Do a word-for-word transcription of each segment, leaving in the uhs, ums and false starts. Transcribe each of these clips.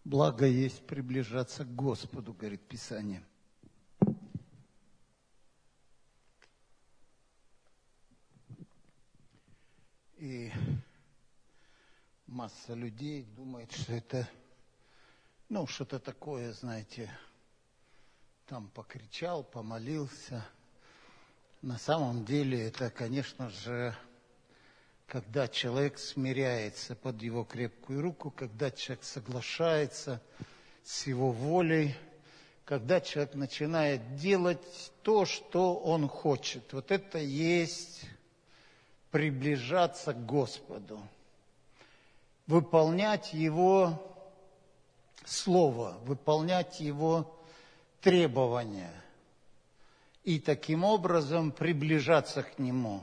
Благо есть приближаться к Господу, говорит Писание. И масса людей думает, что это, ну, что-то такое, знаете, там покричал, помолился. На самом деле это, конечно же, когда человек смиряется под его крепкую руку, когда человек соглашается с его волей, когда человек начинает делать то, что он хочет. Вот это есть приближаться к Господу, выполнять Его Слово, выполнять Его требования и таким образом приближаться к Нему,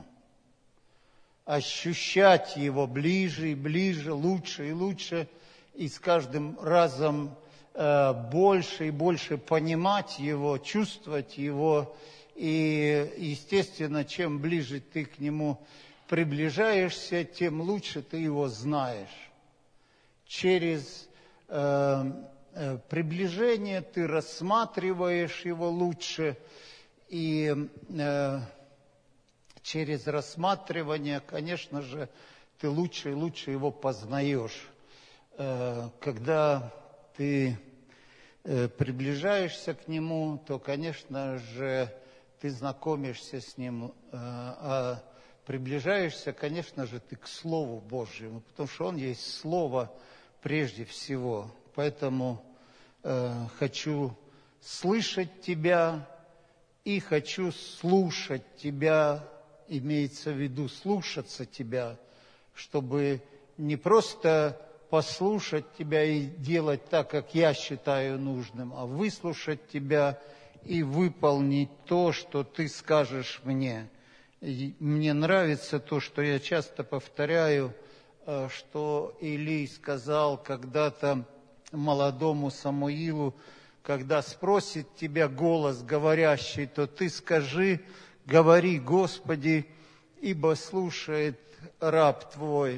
ощущать Его ближе и ближе, лучше и лучше, и с каждым разом э, больше и больше понимать Его, чувствовать Его. И, естественно, чем ближе ты к Нему приближаешься, тем лучше ты Его знаешь. Через э, э, приближение ты рассматриваешь Его лучше, и э, через рассматривание, конечно же, ты лучше и лучше Его познаешь. Э, когда ты э, приближаешься к Нему, то, конечно же, ты знакомишься с Ним, э, а приближаешься, конечно же, ты к Слову Божьему, потому что Он есть Слово прежде всего. Поэтому э, хочу слышать Тебя и хочу слушать Тебя, имеется в виду слушаться Тебя, чтобы не просто послушать Тебя и делать так, как я считаю нужным, а выслушать Тебя и выполнить то, что Ты скажешь мне. И мне нравится то, что я часто повторяю, что Илий сказал когда-то молодому Самуилу: когда спросит тебя голос говорящий, то ты скажи: говори, Господи, ибо слушает раб Твой.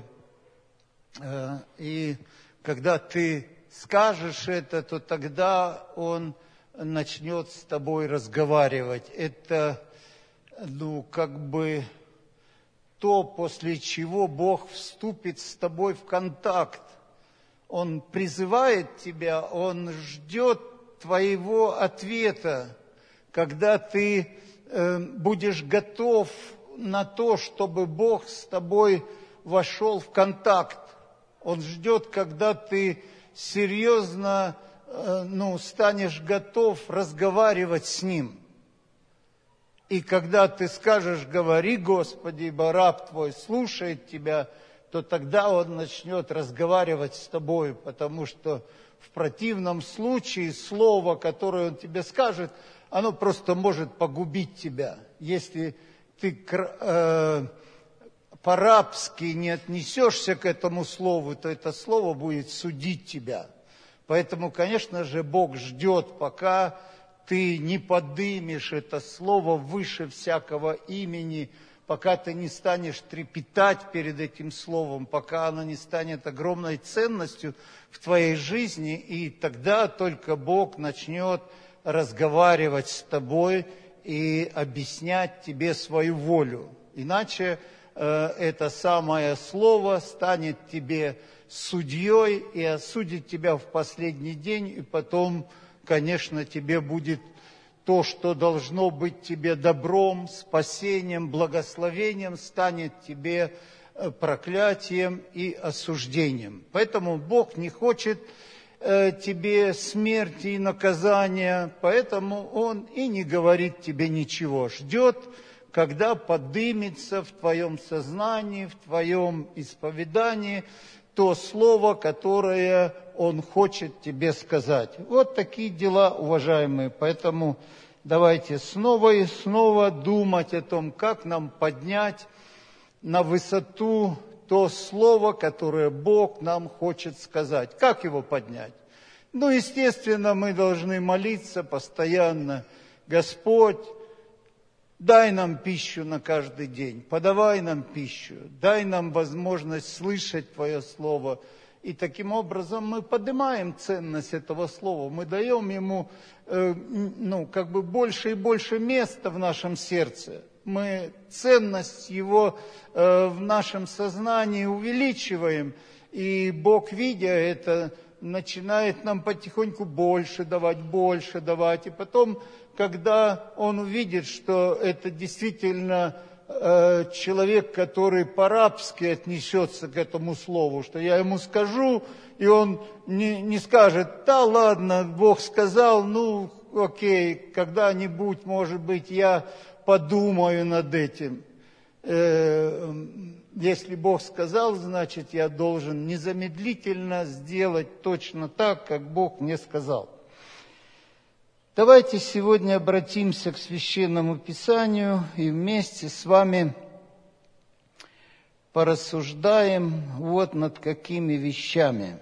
И когда ты скажешь это, то тогда Он начнет с тобой разговаривать. Это Ну, как бы то, после чего Бог вступит с тобой в контакт. Он призывает тебя, Он ждет твоего ответа, когда ты э, будешь готов на то, чтобы Бог с тобой вошел в контакт. Он ждет, когда ты серьезно э, ну, станешь готов разговаривать с Ним. И когда ты скажешь: говори, Господи, ибо раб Твой слушает Тебя, то тогда Он начнет разговаривать с тобой, потому что в противном случае слово, которое Он тебе скажет, оно просто может погубить тебя. Если ты э, по-рабски не отнесешься к этому слову, то это слово будет судить тебя. Поэтому, конечно же, Бог ждет, пока ты не подымешь это слово выше всякого имени, пока ты не станешь трепетать перед этим словом, пока оно не станет огромной ценностью в твоей жизни, и тогда только Бог начнет разговаривать с тобой и объяснять тебе свою волю. Иначе э, это самое слово станет тебе судьей и осудит тебя в последний день, и потом, конечно, тебе будет то, что должно быть тебе добром, спасением, благословением, станет тебе проклятием и осуждением. Поэтому Бог не хочет э, тебе смерти и наказания, поэтому Он и не говорит тебе ничего. Ждет, когда подымется в твоем сознании, в твоем исповедании то слово, которое Он хочет тебе сказать. Вот такие дела, уважаемые. Поэтому давайте снова и снова думать о том, как нам поднять на высоту то слово, которое Бог нам хочет сказать. Как его поднять? Ну, естественно, мы должны молиться постоянно: Господь, дай нам пищу на каждый день, подавай нам пищу, дай нам возможность слышать Твое Слово И таким образом мы поднимаем ценность этого слова, мы даем ему э, ну, как бы больше и больше места в нашем сердце. Мы ценность его э, в нашем сознании увеличиваем, и Бог, видя это, начинает нам потихоньку больше давать, больше давать. И потом, когда Он увидит, что это действительно э, человек, который по-рабски отнесется к этому слову, что я ему скажу, и он не, не скажет: да ладно, Бог сказал, ну окей, когда-нибудь, может быть, я подумаю над этим. Если Бог сказал, значит, я должен незамедлительно сделать точно так, как Бог мне сказал. Давайте сегодня обратимся к Священному Писанию и вместе с вами порассуждаем вот над какими вещами.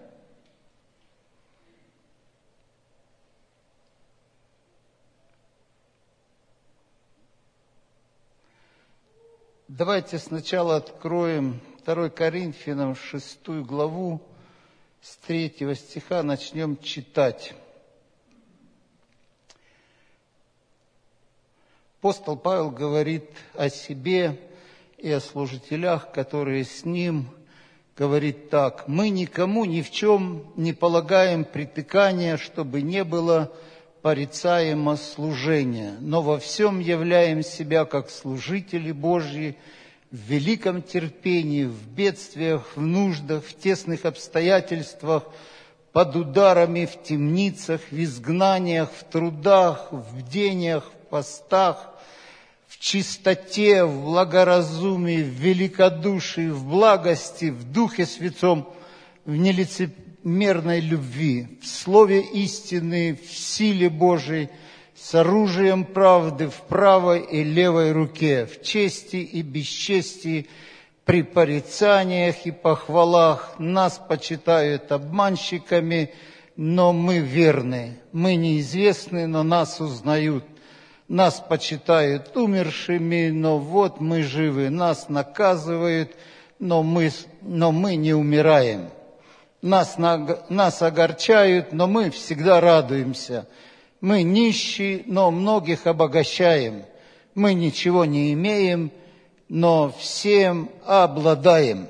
Давайте сначала откроем второе Коринфянам шестую главу, с третьего стиха начнем читать. Апостол Павел говорит о себе и о служителях, которые с ним, говорит так: «Мы никому ни в чем не полагаем притыкания, чтобы не было порицаемо служения, но во всем являем себя как служители Божьи в великом терпении, в бедствиях, в нуждах, в тесных обстоятельствах, под ударами, в темницах, в изгнаниях, в трудах, в бдениях, в постах, в чистоте, в благоразумии, в великодушии, в благости, в Духе Святом, в нелицемерной любви, в слове истины, в силе Божией, с оружием правды в правой и левой руке, в чести и бесчестии, при порицаниях и похвалах. Нас почитают обманщиками, но мы верны. Мы неизвестны, но нас узнают. Нас почитают умершими, но вот мы живы. Нас наказывают, но мы, но мы не умираем. Нас, нас огорчают, но мы всегда радуемся. Мы нищие, но многих обогащаем. Мы ничего не имеем, но всем обладаем».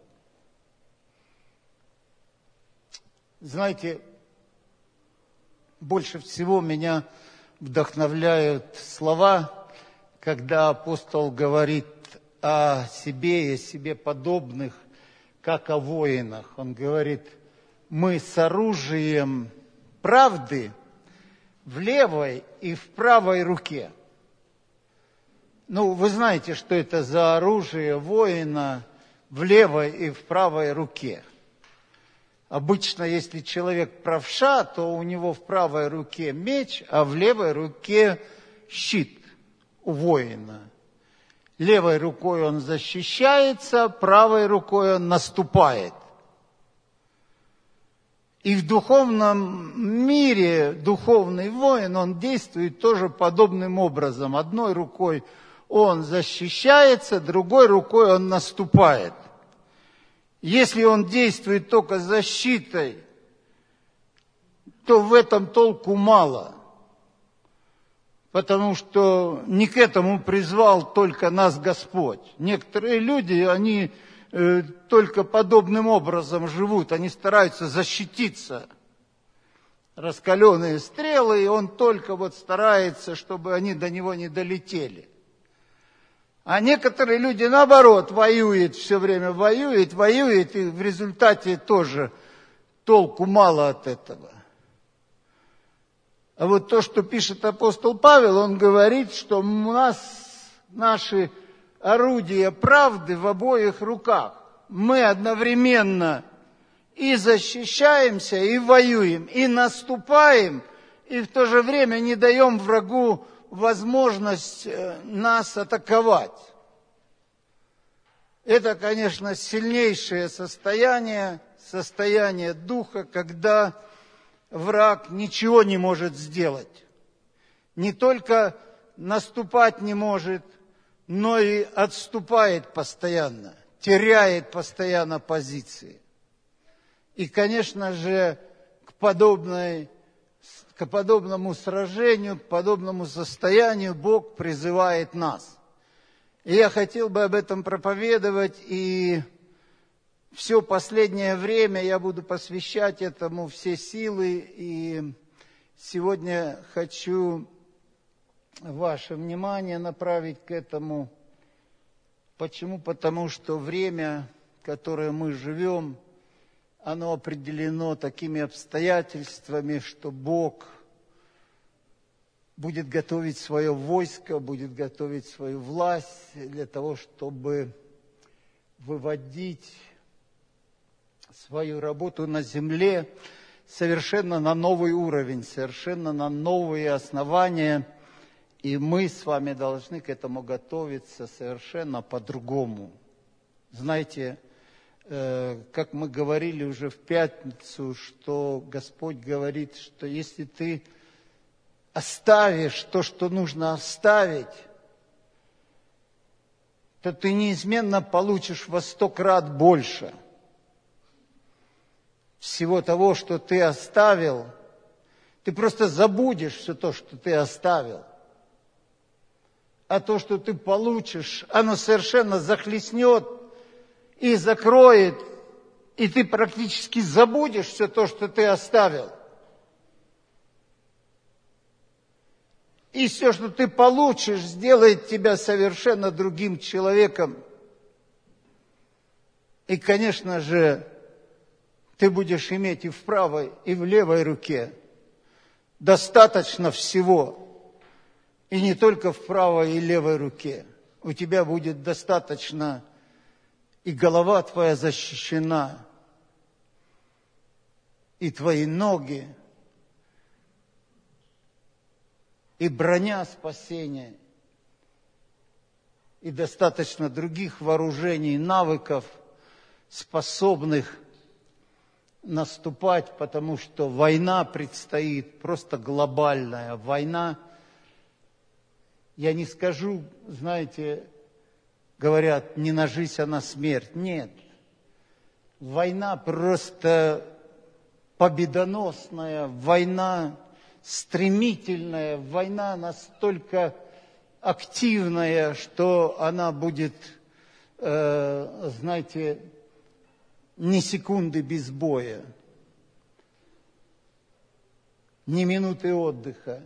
Знаете, больше всего меня вдохновляют слова, когда апостол говорит о себе и о себе подобных, как о воинах. Он говорит: мы с оружием правды в левой и в правой руке. Ну, вы знаете, что это за оружие воина в левой и в правой руке. Обычно, если человек правша, то у него в правой руке меч, а в левой руке щит у воина. Левой рукой он защищается, правой рукой он наступает. И в духовном мире духовный воин, он действует тоже подобным образом. Одной рукой он защищается, другой рукой он наступает. Если он действует только защитой, то в этом толку мало. Потому что не к этому призвал только нас Господь. Некоторые люди, они э, только подобным образом живут, они стараются защититься. Раскаленные стрелы, и он только вот старается, чтобы они до него не долетели. А некоторые люди, наоборот, воюют, все время воюют, воюют, и в результате тоже толку мало от этого. А вот то, что пишет апостол Павел, он говорит, что у нас наши орудия правды в обоих руках. Мы одновременно и защищаемся, и воюем, и наступаем, и в то же время не даем врагу возможность нас атаковать. Это, конечно, сильнейшее состояние, состояние духа, когда враг ничего не может сделать. Не только наступать не может, но и отступает постоянно, теряет постоянно позиции. И, конечно же, к, подобной, к подобному сражению, к подобному состоянию Бог призывает нас. И я хотел бы об этом проповедовать, и все последнее время я буду посвящать этому все силы. И сегодня хочу ваше внимание направить к этому. Почему? Потому что время, в которое мы живем, оно определено такими обстоятельствами, что Бог будет готовить свое войско, будет готовить свою власть для того, чтобы выводить свою работу на земле совершенно на новый уровень, совершенно на новые основания. И мы с вами должны к этому готовиться совершенно по-другому. Знаете, как мы говорили уже в пятницу, что Господь говорит, что если ты оставишь то, что нужно оставить, то ты неизменно получишь во сто крат больше всего того, что ты оставил. Ты просто забудешь все то, что ты оставил. А то, что ты получишь, оно совершенно захлестнет и закроет, и ты практически забудешь все то, что ты оставил. И все, что ты получишь, сделает тебя совершенно другим человеком. И, конечно же, ты будешь иметь и в правой, и в левой руке достаточно всего. И не только в правой и левой руке. У тебя будет достаточно, и голова твоя защищена, и твои ноги, и броня спасения, и достаточно других вооружений, навыков, способных наступать, потому что война предстоит, просто глобальная война. Я не скажу, знаете, говорят, не на жизнь, а на смерть. Нет. Война просто победоносная, война стремительная, война настолько активная, что она будет, э, знаете, ни секунды без боя, ни минуты отдыха.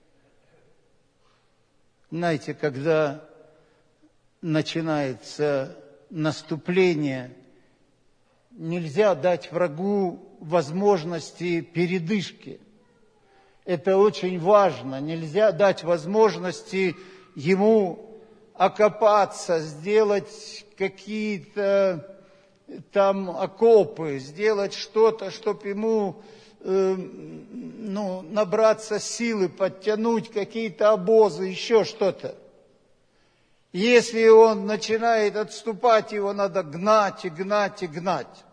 Знаете, когда начинается наступление, нельзя дать врагу возможности передышки. Это очень важно. Нельзя дать возможности ему окопаться, сделать какие-то там окопы, сделать что-то, чтобы ему э, ну, набраться силы, подтянуть какие-то обозы, еще что-то. Если он начинает отступать, его надо гнать и гнать и гнать.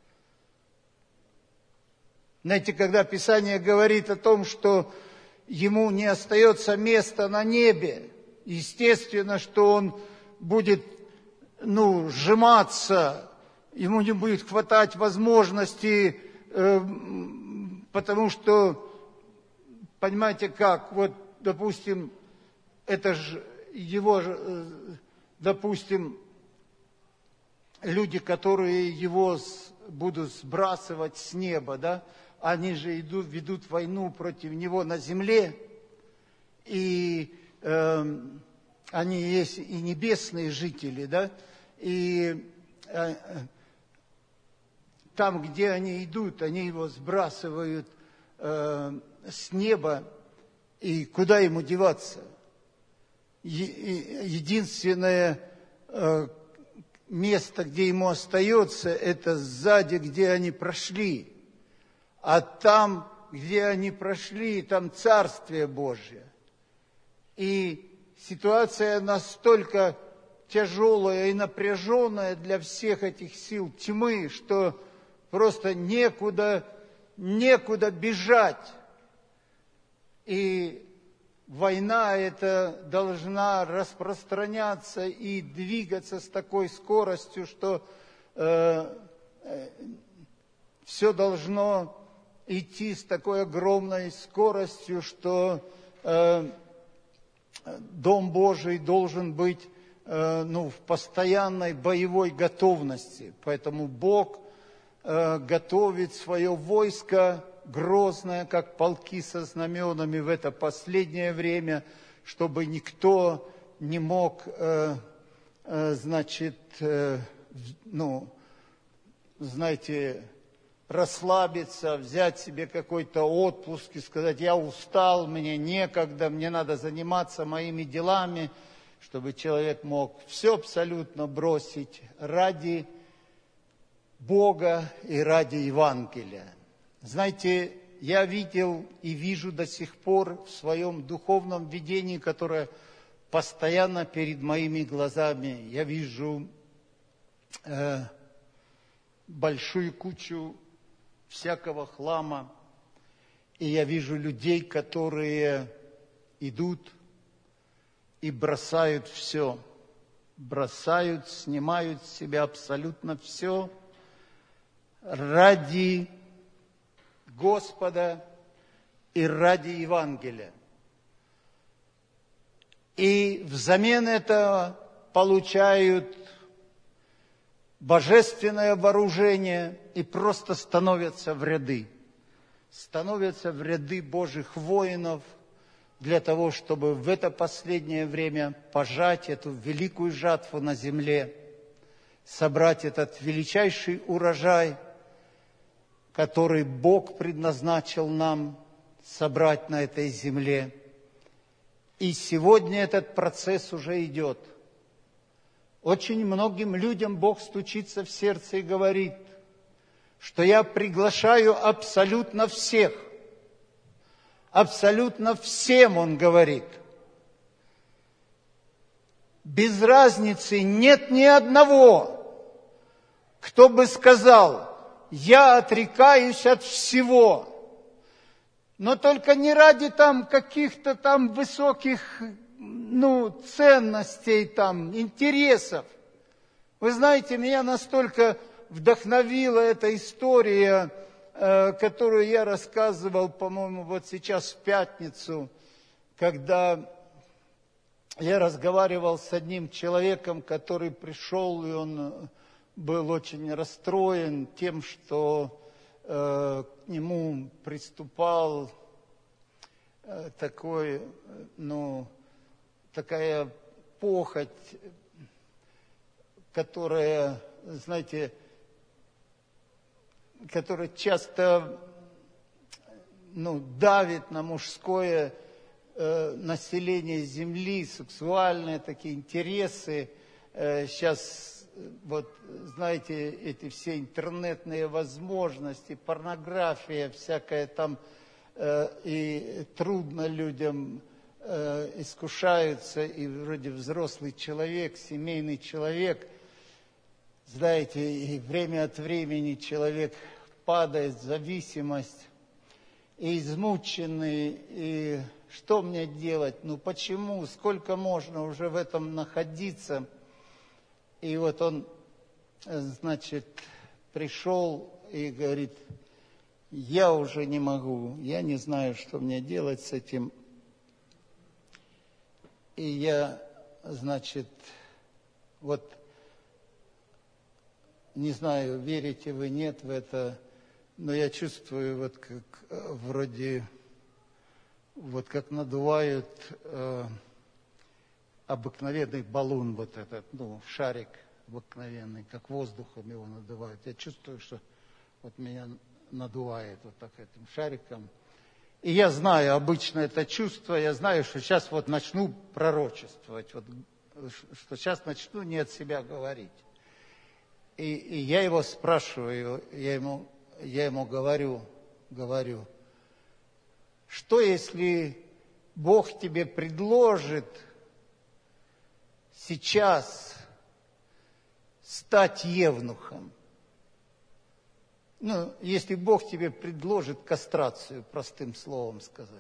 Знаете, когда Писание говорит о том, что ему не остается места на небе, естественно, что он будет, ну, сжиматься, ему не будет хватать возможности, э, потому что, понимаете как, вот, допустим, это же его, допустим, люди, которые его будут сбрасывать с неба, да, они же идут, ведут войну против него на земле, и э, они есть и небесные жители, да, и э, там, где они идут, они его сбрасывают э, с неба, и куда ему деваться? Единственное э, место, где ему остается, это сзади, где они прошли. А там, где они прошли, там Царствие Божие. И ситуация настолько тяжелая и напряженная для всех этих сил тьмы, что просто некуда, некуда бежать. И война эта должна распространяться и двигаться с такой скоростью, что э, все должно идти с такой огромной скоростью, что э, Дом Божий должен быть э, ну, в постоянной боевой готовности. Поэтому Бог э, готовит свое войско грозное, как полки со знаменами в это последнее время, чтобы никто не мог, э, э, значит, э, ну, знаете, расслабиться, взять себе какой-то отпуск и сказать: я устал, мне некогда, мне надо заниматься моими делами, чтобы человек мог все абсолютно бросить ради Бога и ради Евангелия. Знаете, я видел и вижу до сих пор в своем духовном видении, которое постоянно перед моими глазами, я вижу э, большую кучу всякого хлама, и я вижу людей, которые идут и бросают все, бросают, снимают с себя абсолютно все ради Господа и ради Евангелия. И взамен этого получают божественное вооружение и просто становятся в ряды. Становятся в ряды Божьих воинов для того, чтобы в это последнее время пожать эту великую жатву на земле, собрать этот величайший урожай, который Бог предназначил нам собрать на этой земле. И сегодня этот процесс уже идет. Очень многим людям Бог стучится в сердце и говорит, что я приглашаю абсолютно всех. Абсолютно всем, Он говорит. Без разницы нет ни одного, кто бы сказал: я отрекаюсь от всего. Но только не ради там каких-то там высоких, ну, ценностей, там, интересов. Вы знаете, меня настолько вдохновила эта история, э, которую я рассказывал, по-моему, вот сейчас в пятницу, когда я разговаривал с одним человеком, который пришел, и он был очень расстроен тем, что э, к нему приступал э, такой, ну, такая похоть, которая, знаете, которая часто, ну, давит на мужское э, население земли, сексуальные такие интересы. Э, сейчас, вот, знаете, эти все интернетные возможности, порнография всякая там, э, и трудно людям э, искушаются, и вроде взрослый человек, семейный человек, знаете, и время от времени человек падает в зависимость, и измученный, и что мне делать, ну почему, сколько можно уже в этом находиться? И вот он, значит, пришел и говорит: я уже не могу, я не знаю, что мне делать с этим. И я, значит, вот, не знаю, верите вы, нет в это, но я чувствую, вот как вроде, вот как надувают э, обыкновенный баллон, вот этот, ну, шарик обыкновенный, как воздухом его надувают. Я чувствую, что вот меня надувает вот так этим шариком. И я знаю обычно это чувство, я знаю, что сейчас вот начну пророчествовать, вот, что сейчас начну не от себя говорить. И, и я его спрашиваю, я ему, я ему говорю, говорю, что если Бог тебе предложит сейчас стать евнухом? Ну, если Бог тебе предложит кастрацию, простым словом сказать.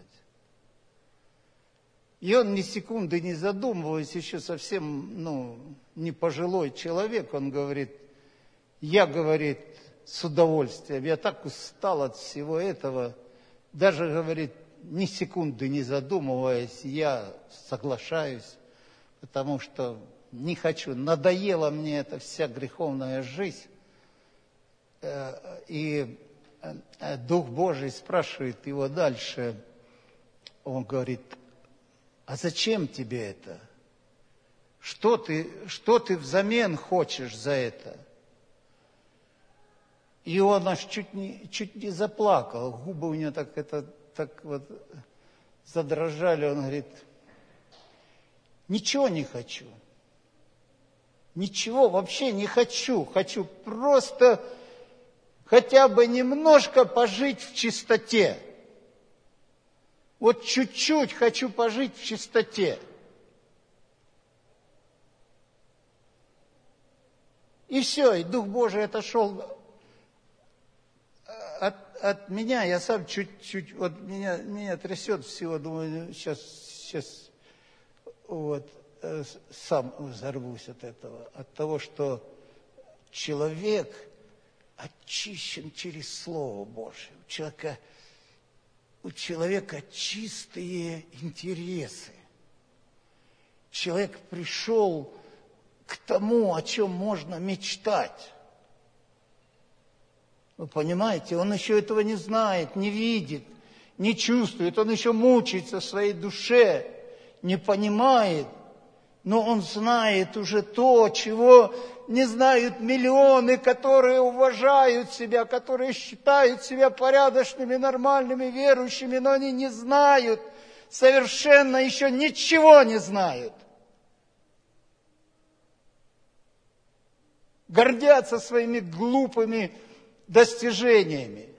И он ни секунды не задумываясь, еще совсем, ну, не пожилой человек, он говорит: я, говорит, с удовольствием. Я так устал от всего этого. Даже, говорит, ни секунды не задумываясь, я соглашаюсь, потому что не хочу. Надоела мне эта вся греховная жизнь. И Дух Божий спрашивает его дальше. Он говорит: а зачем тебе это? Что ты, что ты взамен хочешь за это? И он аж чуть не, чуть не заплакал. Губы у него так, это, так вот задрожали. Он говорит: ничего не хочу. Ничего вообще не хочу. Хочу просто хотя бы немножко пожить в чистоте. Вот чуть-чуть хочу пожить в чистоте. И все, и Дух Божий отошел от, от меня. Я сам чуть-чуть, вот меня, меня трясет всего, думаю, сейчас, сейчас вот сам взорвусь от этого, от того, что человек очищен через Слово Божие. У человека, у человека чистые интересы. Человек пришел к тому, о чем можно мечтать. Вы понимаете, он еще этого не знает, не видит, не чувствует. Он еще мучается в своей душе, не понимает. Но он знает уже то, чего не знают миллионы, которые уважают себя, которые считают себя порядочными, нормальными, верующими, но они не знают, совершенно еще ничего не знают. Гордятся своими глупыми достижениями.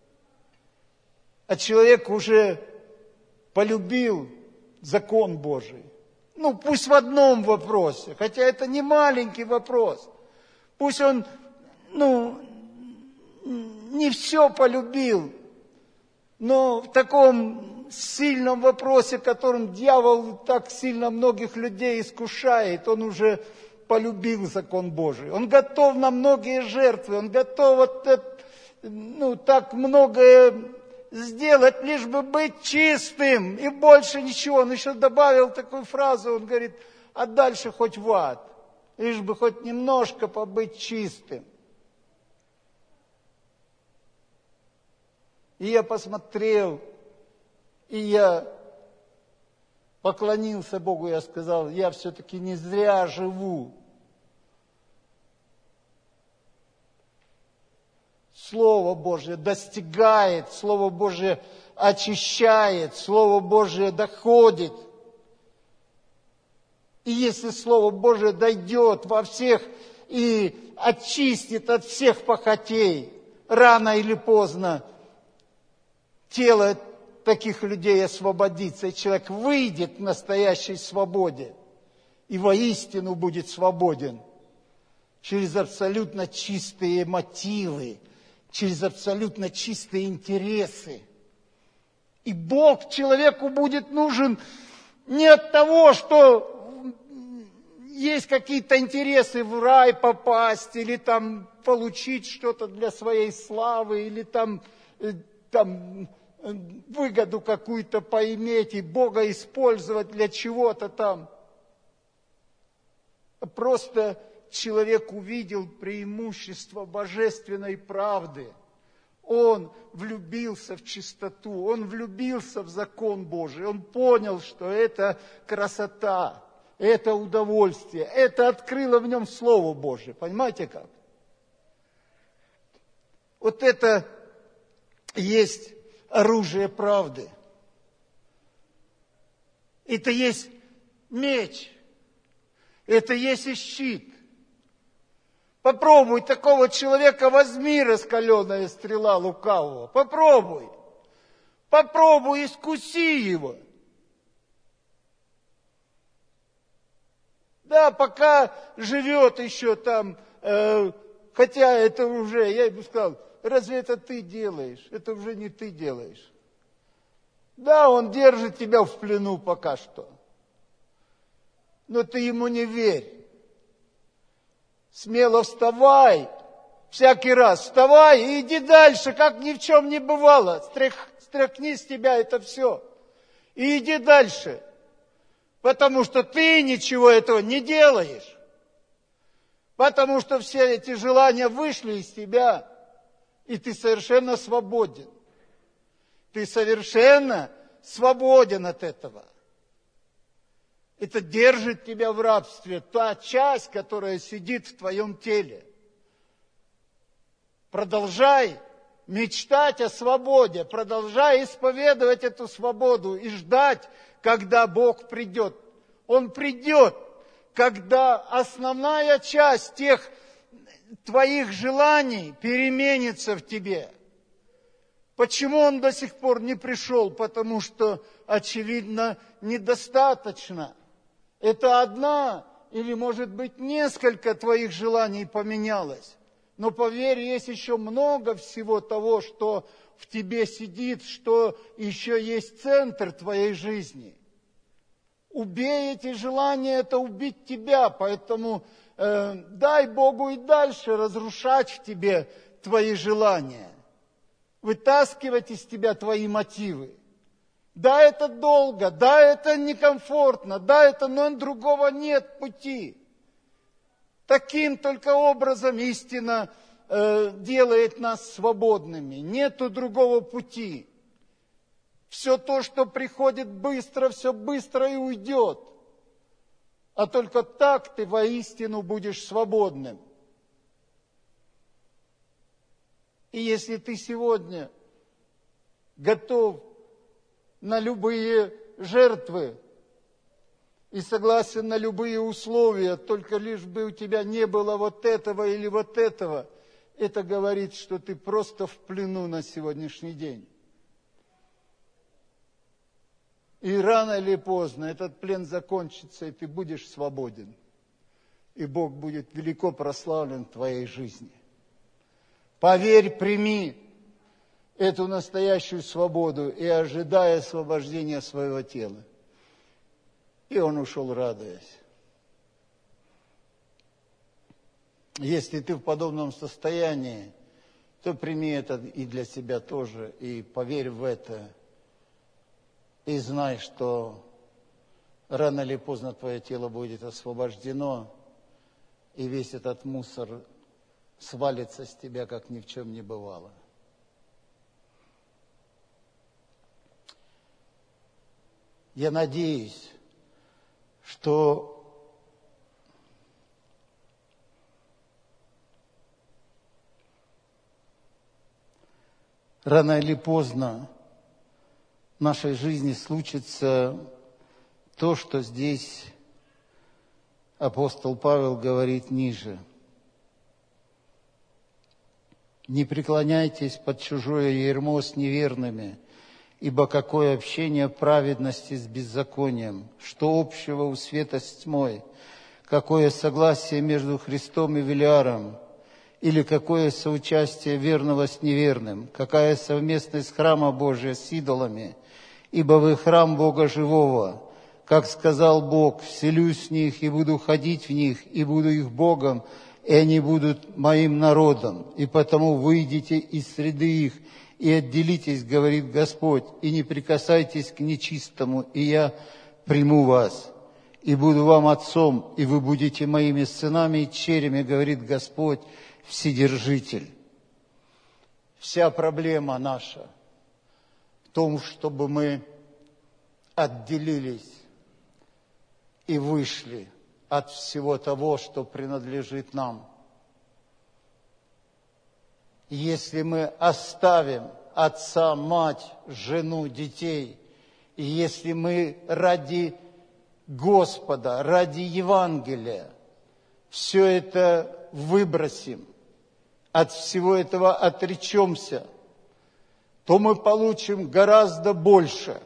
А человек уже полюбил закон Божий. Ну, пусть в одном вопросе, хотя это не маленький вопрос. Пусть он, ну, не все полюбил, но в таком сильном вопросе, которым дьявол так сильно многих людей искушает, он уже полюбил закон Божий. Он готов на многие жертвы, он готов вот, ну, так многое сделать, лишь бы быть чистым, и больше ничего. Он еще добавил такую фразу, он говорит: а дальше хоть в ад, лишь бы хоть немножко побыть чистым. И я посмотрел, и я поклонился Богу, я сказал: я все-таки не зря живу. Слово Божье достигает, Слово Божье очищает, Слово Божье доходит. И если Слово Божье дойдет во всех и очистит от всех похотей, рано или поздно тело таких людей освободится, и человек выйдет к настоящей свободе и воистину будет свободен через абсолютно чистые мотивы, через абсолютно чистые интересы. И Бог человеку будет нужен не от того, что есть какие-то интересы в рай попасть, или там получить что-то для своей славы, или там, там выгоду какую-то поиметь и Бога использовать для чего-то там. Просто человек увидел преимущество божественной правды. Он влюбился в чистоту, он влюбился в закон Божий, он понял, что это красота, это удовольствие, это открыло в нем Слово Божие. Понимаете как? Вот это есть оружие правды. Это есть меч. Это есть и щит. Попробуй такого человека, возьми раскаленная стрела лукавого. Попробуй. Попробуй, искуси его. Да, пока живет еще там, э, хотя это уже, я ему сказал, разве это ты делаешь? Это уже не ты делаешь. Да, он держит тебя в плену пока что. Но ты ему не верь. Смело вставай всякий раз. Вставай и иди дальше, как ни в чем не бывало. Стрях, стряхни с тебя это все. И иди дальше. Потому что ты ничего этого не делаешь. Потому что все эти желания вышли из тебя. И ты совершенно свободен. Ты совершенно свободен от этого. Это держит тебя в рабстве, та часть, которая сидит в твоем теле. Продолжай мечтать о свободе, продолжай исповедовать эту свободу и ждать, когда Бог придет. Он придет, когда основная часть тех твоих желаний переменится в тебе. Почему Он до сих пор не пришел? Потому что, очевидно, недостаточно. Это одна или, может быть, несколько твоих желаний поменялось. Но поверь, есть еще много всего того, что в тебе сидит, что еще есть центр твоей жизни. Убей эти желания, это убить тебя. Поэтому э, дай Богу и дальше разрушать в тебе твои желания. Вытаскивать из тебя твои мотивы. Да, это долго, да, это некомфортно, да, это, но другого нет пути. Таким только образом истина э, делает нас свободными. Нету другого пути. Все то, что приходит быстро, все быстро и уйдет. А только так ты воистину будешь свободным. И если ты сегодня готов на любые жертвы и согласен на любые условия, только лишь бы у тебя не было вот этого или вот этого, это говорит, что ты просто в плену на сегодняшний день. И рано или поздно этот плен закончится, и ты будешь свободен. И Бог будет велико прославлен в твоей жизни. Поверь, прими эту настоящую свободу и ожидай освобождения своего тела. И он ушел, радуясь. Если ты в подобном состоянии, то прими это и для себя тоже, и поверь в это, и знай, что рано или поздно твое тело будет освобождено, и весь этот мусор свалится с тебя, как ни в чем не бывало. Я надеюсь, что рано или поздно в нашей жизни случится то, что здесь апостол Павел говорит ниже. Не преклоняйтесь под чужое ярмо с неверными, ибо какое общение праведности с беззаконием, что общего у света с тьмой, какое согласие между Христом и Велиаром, или какое соучастие верного с неверным, какая совместность храма Божия с идолами, ибо вы храм Бога живого. Как сказал Бог, вселюсь в них и буду ходить в них, и буду их Богом, и они будут моим народом. И потому выйдите из среды их, и отделитесь, говорит Господь, и не прикасайтесь к нечистому, и я приму вас, и буду вам отцом, и вы будете моими сынами и черями, говорит Господь, Вседержитель. Вся проблема наша в том, чтобы мы отделились и вышли от всего того, что принадлежит нам. Если мы оставим отца, мать, жену, детей, и если мы ради Господа, ради Евангелия все это выбросим, от всего этого отречемся, то мы получим гораздо больше.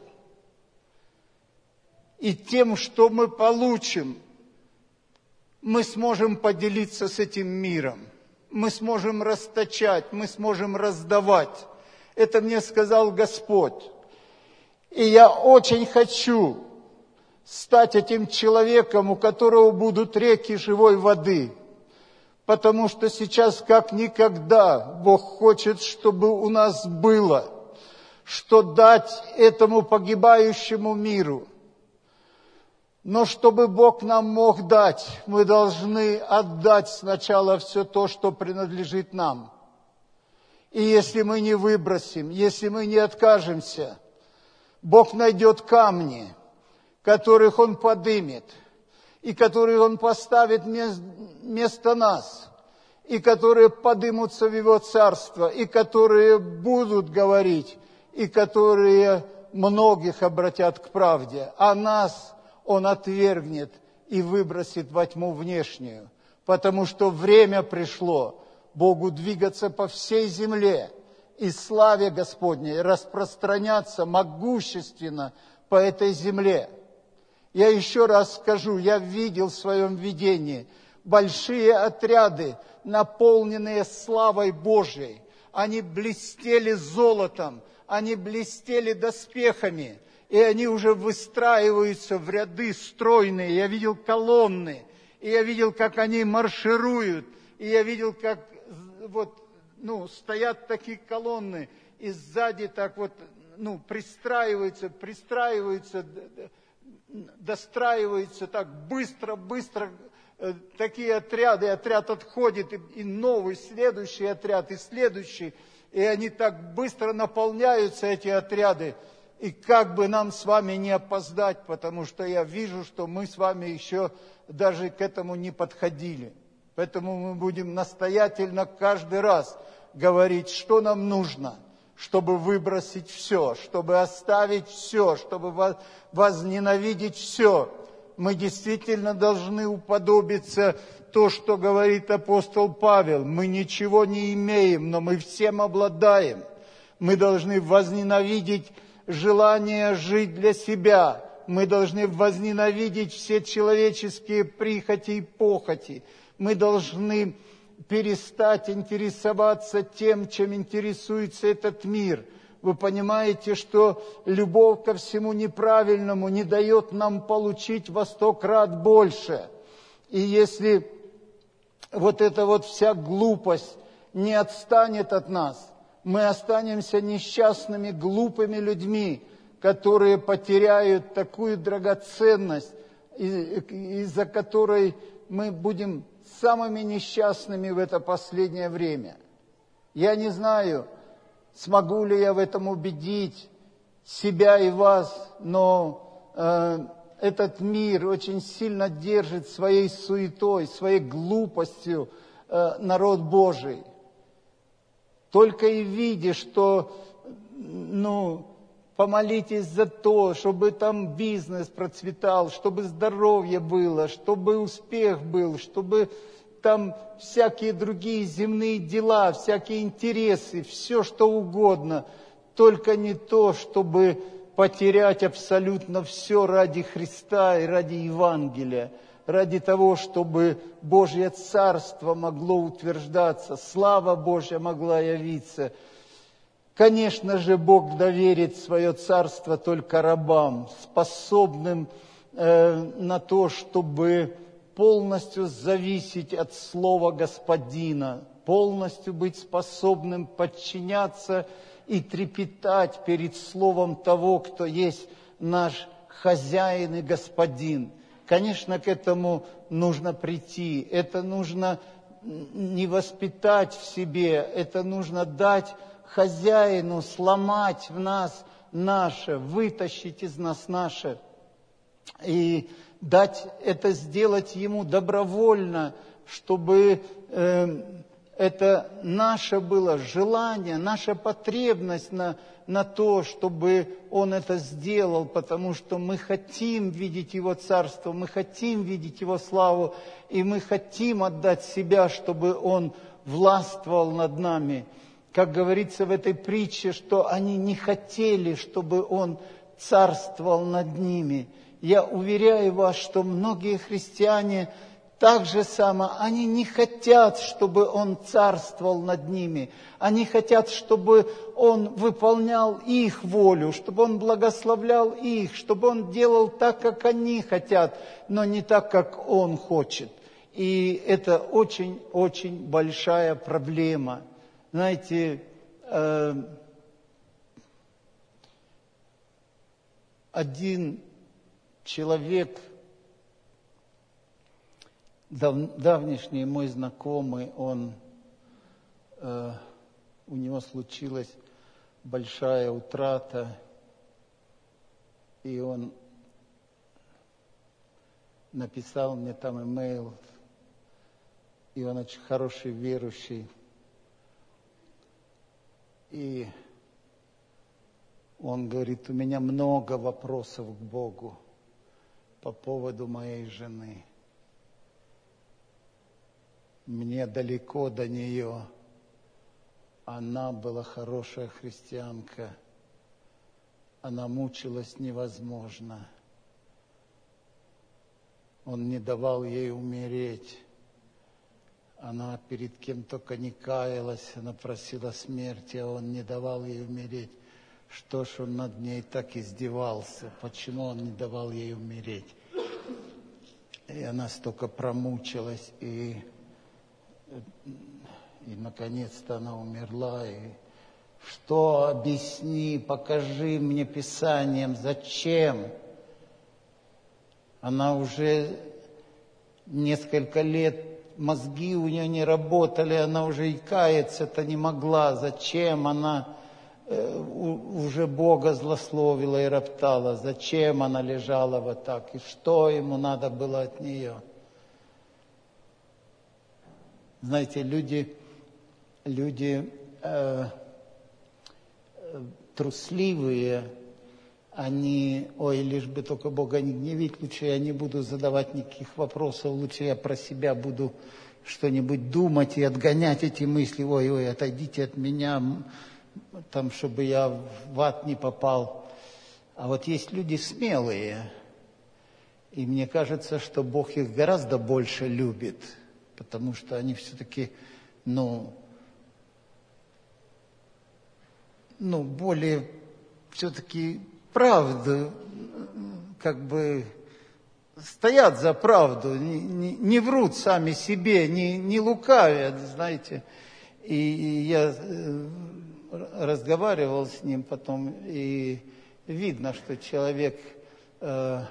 И тем, что мы получим, мы сможем поделиться с этим миром. Мы сможем расточать, мы сможем раздавать. Это мне сказал Господь. И я очень хочу стать этим человеком, у которого будут реки живой воды. потому что сейчас как никогда Бог хочет, чтобы у нас было, что дать этому погибающему миру. Но чтобы Бог нам мог дать, мы должны отдать сначала все то, что принадлежит нам. И если мы не выбросим, если мы не откажемся, Бог найдет камни, которых Он подымет, и которые Он поставит вместо нас, и которые подымутся в Его Царство, и которые будут говорить, и которые многих обратят к правде, а нас Он отвергнет и выбросит во тьму внешнюю, потому что время пришло Богу двигаться по всей земле и славе Господней распространяться могущественно по этой земле. Я еще раз скажу, я видел в своем видении большие отряды, наполненные славой Божией. Они блестели золотом, они блестели доспехами, и они уже выстраиваются в ряды стройные. Я видел колонны, и я видел, как они маршируют, и я видел, как вот, ну, стоят такие колонны, и сзади так вот, ну, пристраиваются, пристраиваются, достраиваются так быстро-быстро э, такие отряды, отряд отходит, и, и новый, следующий отряд, и следующий, и они так быстро наполняются, эти отряды. И как бы нам с вами не опоздать, потому что я вижу, что мы с вами еще даже к этому не подходили. Поэтому мы будем настоятельно каждый раз говорить, что нам нужно, чтобы выбросить все, чтобы оставить все, чтобы возненавидеть все. Мы действительно должны уподобиться то, что говорит апостол Павел. Мы ничего не имеем, но мы всем обладаем. Мы должны возненавидеть желание жить для себя. Мы должны возненавидеть все человеческие прихоти и похоти. Мы должны перестать интересоваться тем, чем интересуется этот мир. Вы понимаете, что любовь ко всему неправильному не дает нам получить во сто крат больше. И если вот эта вот вся глупость не отстанет от нас, мы останемся несчастными, глупыми людьми, которые потеряют такую драгоценность, из-за которой мы будем самыми несчастными в это последнее время. Я не знаю, смогу ли я в этом убедить себя и вас, но э, этот мир очень сильно держит своей суетой, своей глупостью э, народ Божий. Только и видя, что, ну, помолитесь за то, чтобы там бизнес процветал, чтобы здоровье было, чтобы успех был, чтобы там всякие другие земные дела, всякие интересы, все что угодно, только не то, чтобы потерять абсолютно все ради Христа и ради Евангелия, ради того, чтобы Божье Царство могло утверждаться, слава Божья могла явиться. Конечно же, Бог доверит свое Царство только рабам, способным э, на то, чтобы полностью зависеть от Слова Господина, полностью быть способным подчиняться и трепетать перед Словом того, кто есть наш хозяин и господин. Конечно, к этому нужно прийти, это нужно не воспитать в себе, это нужно дать хозяину сломать в нас наше, вытащить из нас наше и дать это сделать ему добровольно, чтобы э, это наше было желание, наша потребность на, на то, чтобы он это сделал, потому что мы хотим видеть его царство, мы хотим видеть его славу, и мы хотим отдать себя, чтобы он властвовал над нами. Как говорится в этой притче, что они не хотели, чтобы он царствовал над ними. Я уверяю вас, что многие христиане так же само, они не хотят, чтобы он царствовал над ними. Они хотят, чтобы он выполнял их волю, чтобы он благословлял их, чтобы он делал так, как они хотят, но не так, как он хочет. И это очень-очень большая проблема. Знаете, э, один человек, дав, давнишний мой знакомый, он, э, у него случилась большая утрата, и он написал мне там имейл, и он очень хороший верующий. И он говорит, у меня много вопросов к Богу по поводу моей жены. Мне далеко до нее. Она была хорошая христианка. Она мучилась невозможно. Он не давал ей умереть. Она перед кем только не каялась, она просила смерти, а он не давал ей умереть. Что ж он над ней так издевался? Почему он не давал ей умереть? И она столько промучилась, и, и наконец-то она умерла. И что, объясни, покажи мне Писанием, зачем? Она уже несколько лет, мозги у нее не работали, она уже и каяться-то не могла. Зачем она э, у, уже Бога злословила и роптала? Зачем она лежала вот так? И что ему надо было от нее? Знаете, люди, люди э, э, трусливые, они, ой, лишь бы только Бога не гневить, лучше я не буду задавать никаких вопросов, лучше я про себя буду что-нибудь думать и отгонять эти мысли, ой, ой, отойдите от меня, там, чтобы я в ад не попал. А вот есть люди смелые, и мне кажется, что Бог их гораздо больше любит, потому что они все-таки, ну, ну, более все-таки правду, как бы стоят за правду, не, не, не врут сами себе, не, не лукавят, знаете. И, и я разговаривал с ним потом, и видно, что человек э,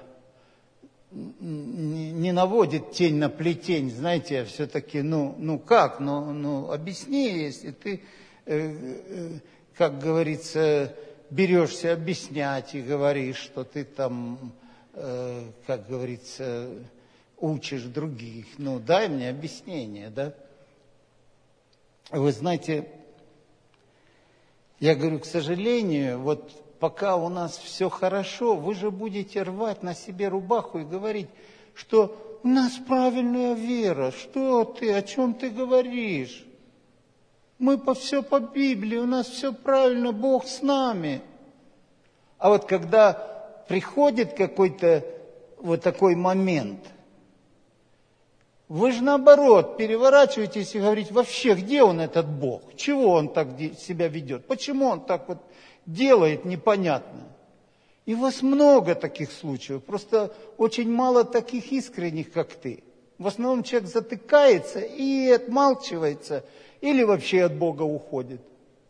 не, не наводит тень на плетень, знаете, все-таки, ну, ну как, ну, ну объясни, если ты, э, э, как говорится, берешься объяснять и говоришь, что ты там, э, как говорится, учишь других. Ну, дай мне объяснение, да? Вы знаете, я говорю, к сожалению, вот пока у нас все хорошо, вы же будете рвать на себе рубаху и говорить, что у нас правильная вера, что ты, о чем ты говоришь? Мы по все по Библии, у нас все правильно, Бог с нами. А вот когда приходит какой-то вот такой момент, вы же наоборот переворачиваетесь и говорите, вообще, где он, этот Бог? Чего он так себя ведет? Почему он так вот делает, непонятно? И у вас много таких случаев, просто очень мало таких искренних, как ты. В основном человек затыкается и отмалчивается, или вообще от Бога уходит.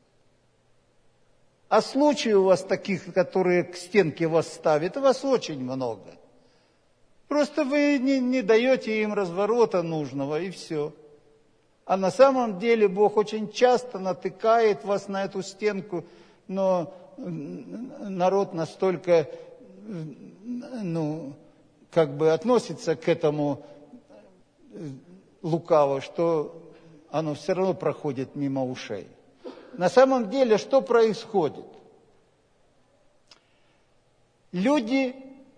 А случаев у вас таких, которые к стенке вас ставят, у вас очень много. Просто вы не, не даете им разворота нужного, и все. А на самом деле Бог очень часто натыкает вас на эту стенку, но народ настолько, ну, как бы относится к этому лукаво, что оно все равно проходит мимо ушей. На самом деле, что происходит? Люди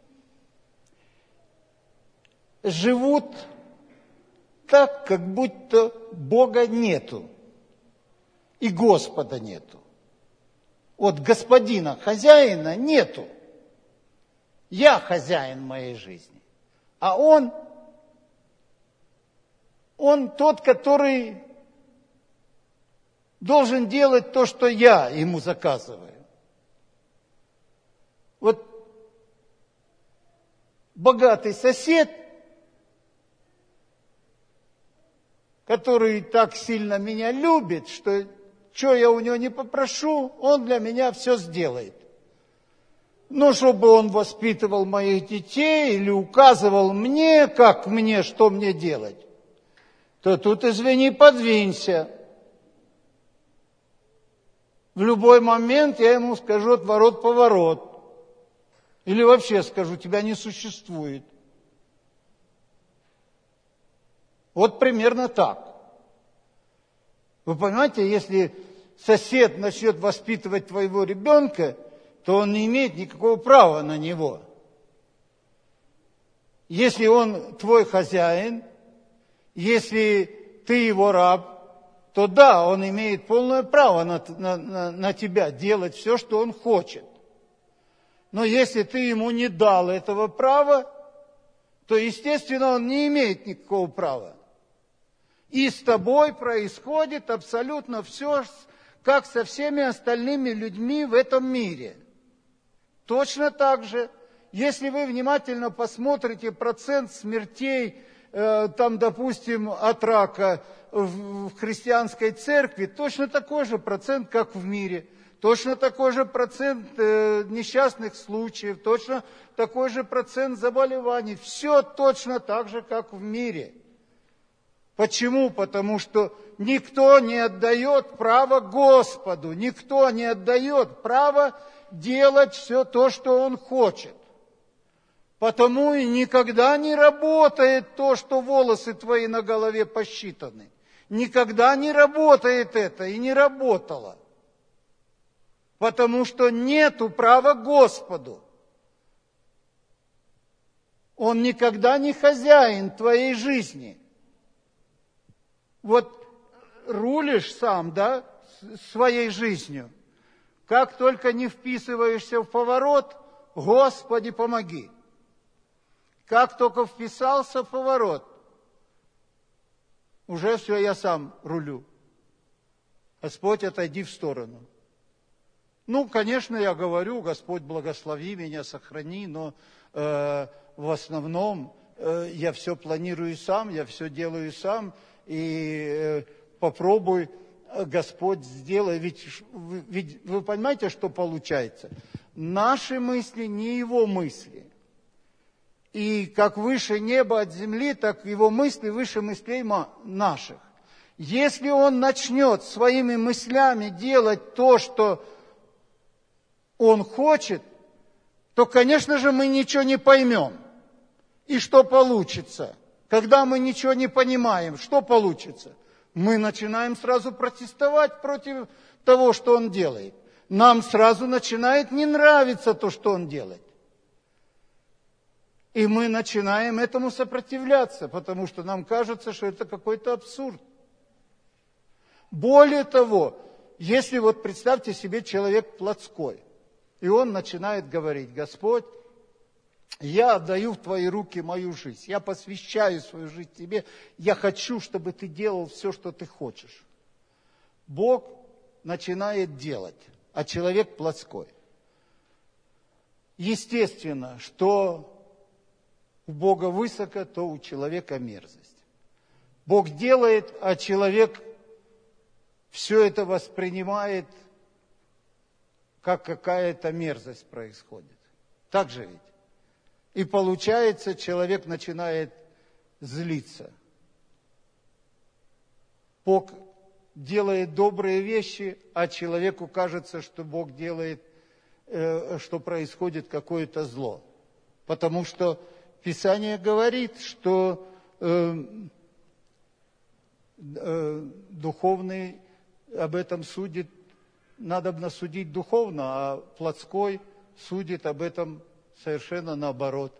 живут так, как будто Бога нету и Господа нету. Вот господина, хозяина нету. Я хозяин моей жизни. А он, он тот, который должен делать то, что я ему заказываю. Вот богатый сосед который так сильно меня любит, что что я у него не попрошу, он для меня все сделает. Но чтобы он воспитывал моих детей или указывал мне, как мне, что мне делать, то тут, извини, подвинься. В любой момент я ему скажу отворот-поворот. Или вообще скажу, тебя не существует. Вот примерно так. Вы понимаете, если сосед начнет воспитывать твоего ребенка, то он не имеет никакого права на него. Если он твой хозяин, если ты его раб, то да, он имеет полное право на, на, на, на тебя делать все, что он хочет. Но если ты ему не дал этого права, то, естественно, он не имеет никакого права. И с тобой происходит абсолютно все, как со всеми остальными людьми в этом мире. Точно так же, если вы внимательно посмотрите процент смертей, э, там, допустим, от рака в, в христианской церкви, точно такой же процент, как в мире. Точно такой же процент э, несчастных случаев, точно такой же процент заболеваний. Все точно так же, как в мире. Почему? Потому что никто не отдает право Господу, никто не отдает право делать все то, что он хочет. Потому и никогда не работает то, что волосы твои на голове посчитаны. Никогда не работает это и не работало. Потому что нету права Господу. Он никогда не хозяин твоей жизни. Вот рулишь сам, да, своей жизнью. Как только не вписываешься в поворот, Господи, помоги. Как только вписался в поворот, уже все, я сам рулю. Господь, отойди в сторону. Ну, конечно, я говорю, Господь, благослови меня, сохрани, но э, в основном э, я все планирую сам, я все делаю сам, и э, попробуй, Господь, сделай. Ведь, ведь вы понимаете, что получается? Наши мысли не Его мысли. И как выше небо от земли, так Его мысли выше мыслей наших. Если Он начнет своими мыслями делать то, что Он хочет, то, конечно же, мы ничего не поймем. И что получится? Когда мы ничего не понимаем, что получится? Мы начинаем сразу протестовать против того, что Он делает. Нам сразу начинает не нравиться то, что Он делает. И мы начинаем этому сопротивляться, потому что нам кажется, что это какой-то абсурд. Более того, если вот представьте себе человек плотской, и он начинает говорить: Господь, я отдаю в Твои руки мою жизнь, я посвящаю свою жизнь Тебе, я хочу, чтобы Ты делал все, что Ты хочешь. Бог начинает делать, а человек плотской. Естественно, что у Бога высоко, то у человека мерзость. Бог делает, а человек все это воспринимает, как какая-то мерзость происходит. Так же ведь? И получается, человек начинает злиться. Бог делает добрые вещи, а человеку кажется, что Бог делает, э, что происходит какое-то зло. Потому что Писание говорит, что э, э, духовный об этом судит, надо судить духовно, а плотской судит об этом совершенно наоборот.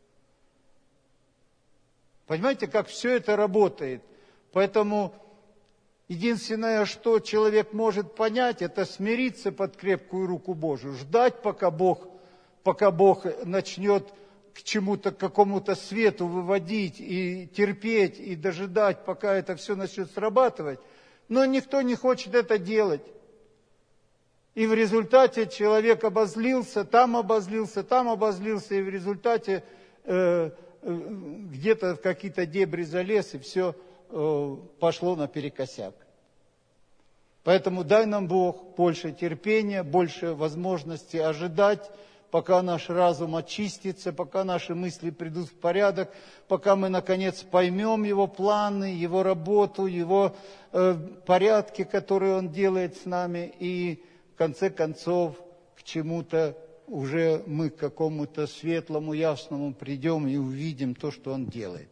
Понимаете, как все это работает? Поэтому единственное, что человек может понять, это смириться под крепкую руку Божию, ждать, пока Бог, пока Бог начнет к чему-то, к какому-то свету выводить, и терпеть, и дожидать, пока это все начнет срабатывать. Но никто не хочет это делать. И в результате человек обозлился, там обозлился, там обозлился, и в результате э, э, где-то в какие-то дебри залез, и все э, пошло наперекосяк. Поэтому дай нам, Бог, больше терпения, больше возможности ожидать, пока наш разум очистится, пока наши мысли придут в порядок, пока мы, наконец, поймем Его планы, Его работу, Его э, порядки, которые Он делает с нами, и, в конце концов, к чему-то уже мы к какому-то светлому, ясному придем и увидим то, что Он делает.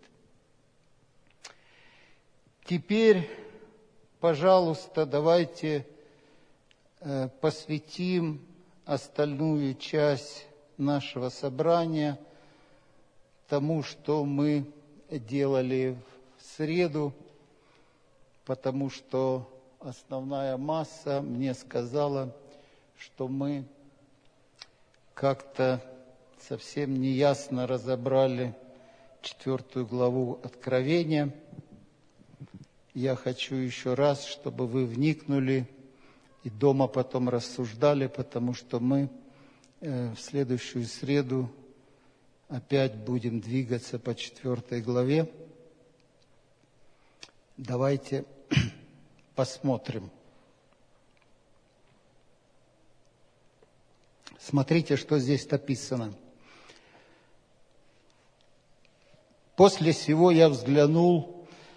Теперь, пожалуйста, давайте э, посвятим остальную часть нашего собрания тому, что мы делали в среду, потому что основная масса мне сказала, что мы как-то совсем неясно разобрали четвертую главу Откровения. Я хочу еще раз, чтобы вы вникнули и дома потом рассуждали, потому что мы э, в следующую среду опять будем двигаться по четвертой главе. Давайте посмотрим. Смотрите, что здесь написано. «После сего я взглянул,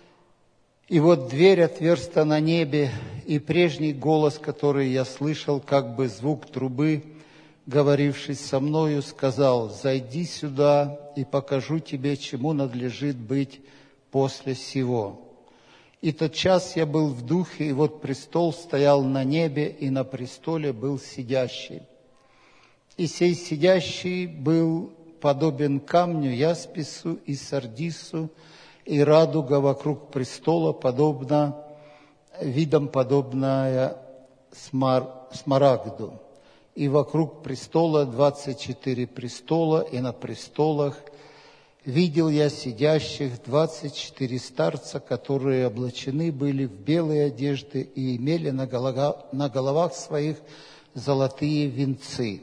и вот дверь отверста на небе, и прежний голос, который я слышал, как бы звук трубы, говоривший со мною, сказал: «Зайди сюда, и покажу тебе, чему надлежит быть после сего». И тотчас я был в духе, и вот престол стоял на небе, и на престоле был сидящий. И сей сидящий был подобен камню яспису и сардису, и радуга вокруг престола подобна, видом подобная смар, смарагду. И вокруг престола двадцать четыре престола, и на престолах видел я сидящих двадцать четыре старца, которые облачены были в белые одежды и имели на головах, на головах своих золотые венцы.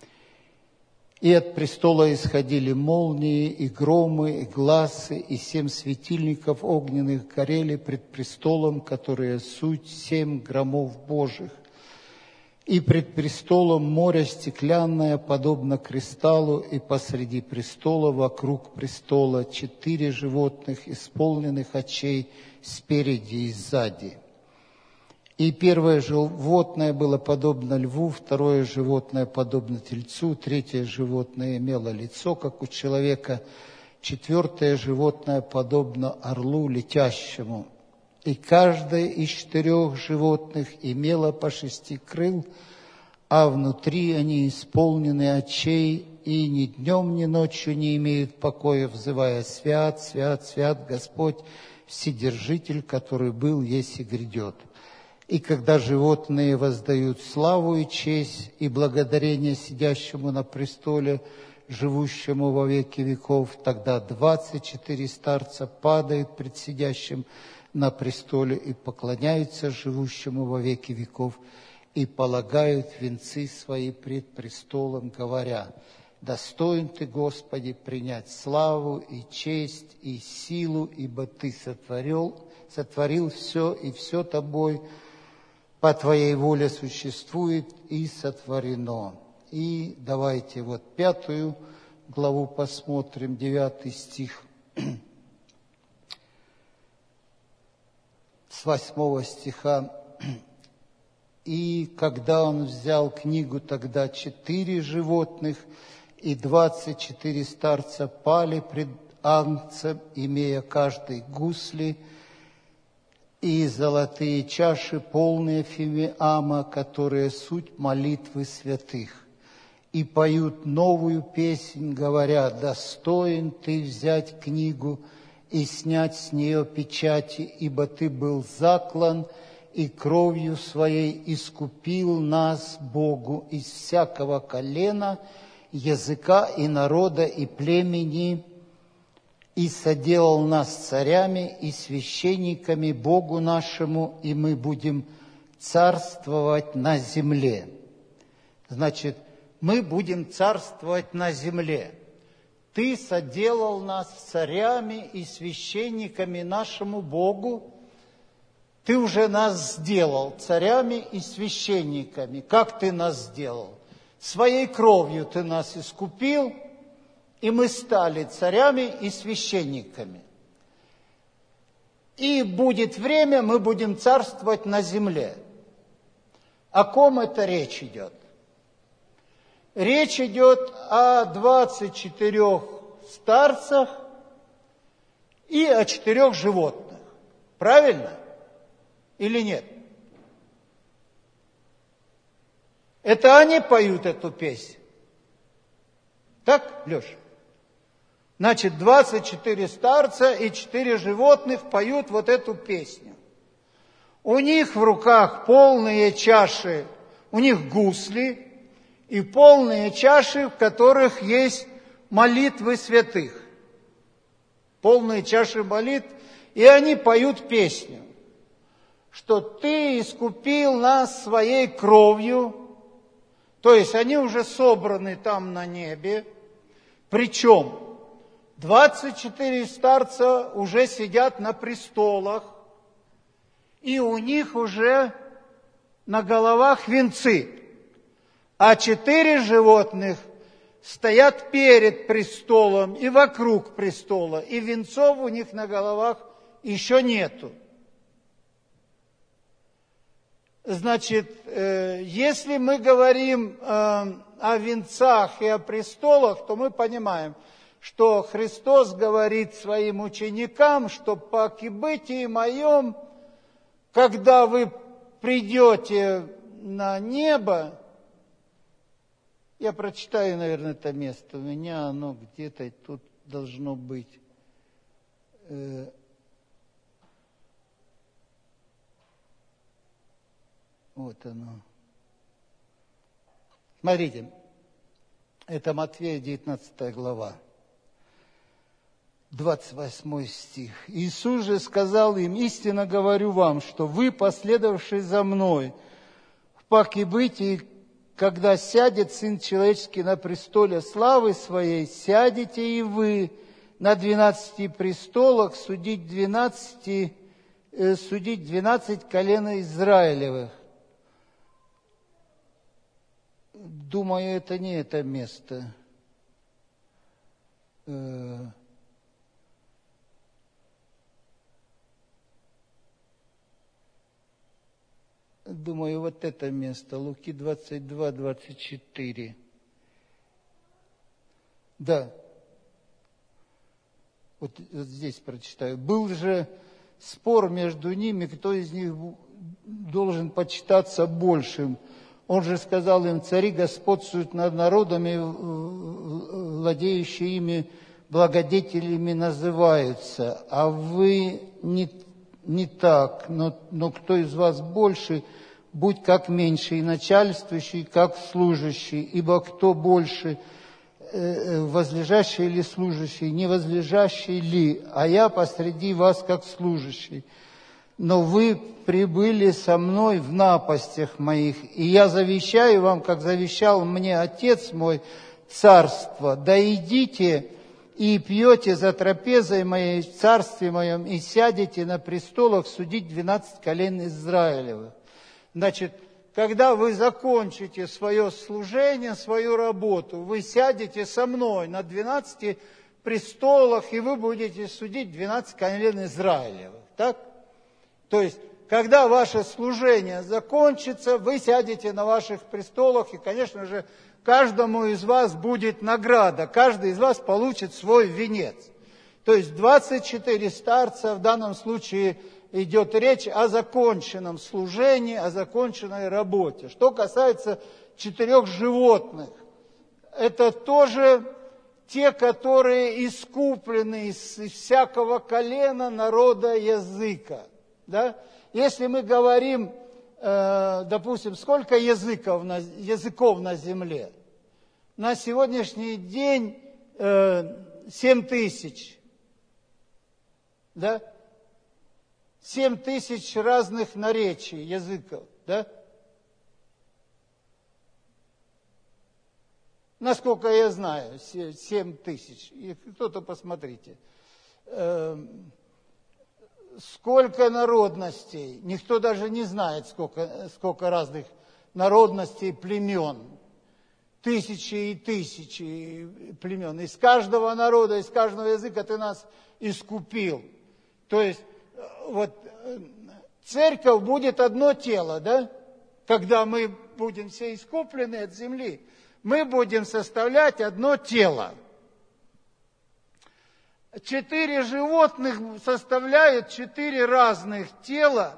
И от престола исходили молнии, и громы, и гласы, и семь светильников огненных горели пред престолом, которые суть семь громов Божьих. И пред престолом море стеклянное, подобно кристаллу, и посреди престола, вокруг престола, четыре животных, исполненных очей спереди и сзади. И первое животное было подобно льву, второе животное подобно тельцу, третье животное имело лицо, как у человека, четвертое животное подобно орлу летящему. И каждое из четырех животных имело по шести крыл, а внутри они исполнены очей, и ни днем, ни ночью не имеют покоя, взывая: «Свят, свят, свят Господь, Вседержитель, который был, есть и грядет». И когда животные воздают славу и честь и благодарение сидящему на престоле, живущему во веки веков, тогда двадцать четыре старца падают пред сидящим на престоле и поклоняются живущему во веки веков и полагают венцы свои пред престолом, говоря: «Достоин Ты, Господи, принять славу и честь и силу, ибо Ты сотворил, сотворил все, и все Тобой по Твоей воле существует и сотворено». И давайте вот пятую главу посмотрим, девятый стих. С восьмого стиха. «И когда он взял книгу, тогда четыре животных и двадцать четыре старца пали пред Агнцем, имея каждый гусли, и золотые чаши, полные фимиама, которые суть молитвы святых, и поют новую песнь, говоря: «Достоин Ты взять книгу и снять с нее печати, ибо Ты был заклан, и кровью Своей искупил нас, Богу, из всякого колена, языка и народа и племени, и соделал нас царями и священниками Богу нашему, и мы будем царствовать на земле». Значит, мы будем царствовать на земле. Ты соделал нас царями и священниками нашему Богу. Ты уже нас сделал царями и священниками. Как ты нас сделал? Своей кровью ты нас искупил, и мы стали царями и священниками. И будет время, мы будем царствовать на земле. О ком это речь идет? Речь идет о двадцати четырёх старцах и о четырех животных. Правильно? Или нет? Это они поют эту песню. Так, Леша? Значит, двадцать четыре старца и четыре животных поют вот эту песню. У них в руках полные чаши, у них гусли и полные чаши, в которых есть молитвы святых. Полные чаши молитв, и они поют песню, что Ты искупил нас своей кровью. То есть они уже собраны там на небе. Причем двадцать четыре старца уже сидят на престолах, и у них уже на головах венцы, а четыре животных стоят перед престолом и вокруг престола, и венцов у них на головах еще нету. Значит, если мы говорим о венцах и о престолах, то мы понимаем, что Христос говорит своим ученикам, что по кибытии моем, когда вы придете на небо, я прочитаю, наверное, это место, у меня оно где-то тут должно быть. Вот оно. Смотрите, это Матфея, девятнадцатая глава, двадцать восьмой стих. Иисус же сказал им: истинно говорю вам, что вы, последовавшие за мной, в покибытии, когда сядет Сын Человеческий на престоле славы Своей, сядете и вы на двенадцати престолах судить двенадцати, э, судить двенадцать колен Израилевых. Думаю, это не это место. Думаю, вот это место. Луки двадцать два, двадцать четыре. Да. Вот, вот здесь прочитаю. Был же спор между ними, кто из них должен почитаться большим. Он же сказал им: цари господствуют над народами, владеющие ими благодетелями называются, а вы не, не так, но, но кто из вас больше, будь как меньший, и начальствующий, как служащий, ибо кто больше, возлежащий или служащий, не возлежащий ли, а я посреди вас как служащий. Но вы прибыли со мной в напастях моих, и я завещаю вам, как завещал мне Отец мой, царство. Да идите и пьете за трапезой моей в царстве моем, и сядете на престолах судить двенадцать колен Израилевых. Значит, когда вы закончите свое служение, свою работу, вы сядете со мной на двенадцати престолах, и вы будете судить двенадцать колен Израилевых. Так? То есть, когда ваше служение закончится, вы сядете на ваших престолах, и, конечно же, каждому из вас будет награда, каждый из вас получит свой венец. То есть двадцать четыре старца, в данном случае идет речь о законченном служении, о законченной работе. Что касается четырех животных, это тоже те, которые искуплены из всякого колена, народа, языка. Да? Если мы говорим, э, допустим, сколько языков на, языков на земле? На сегодняшний день э, семь тысяч. Да? Семь тысяч разных наречий, языков. Да? насколько я знаю, семь тысяч. И кто-то посмотрите. Сколько народностей, никто даже не знает, сколько, сколько разных народностей, племен. Тысячи и тысячи племен. Из каждого народа, из каждого языка ты нас искупил. То есть, вот, церковь будет одно тело, да? Когда мы будем все искуплены от земли, мы будем составлять одно тело. Четыре животных составляют четыре разных тела,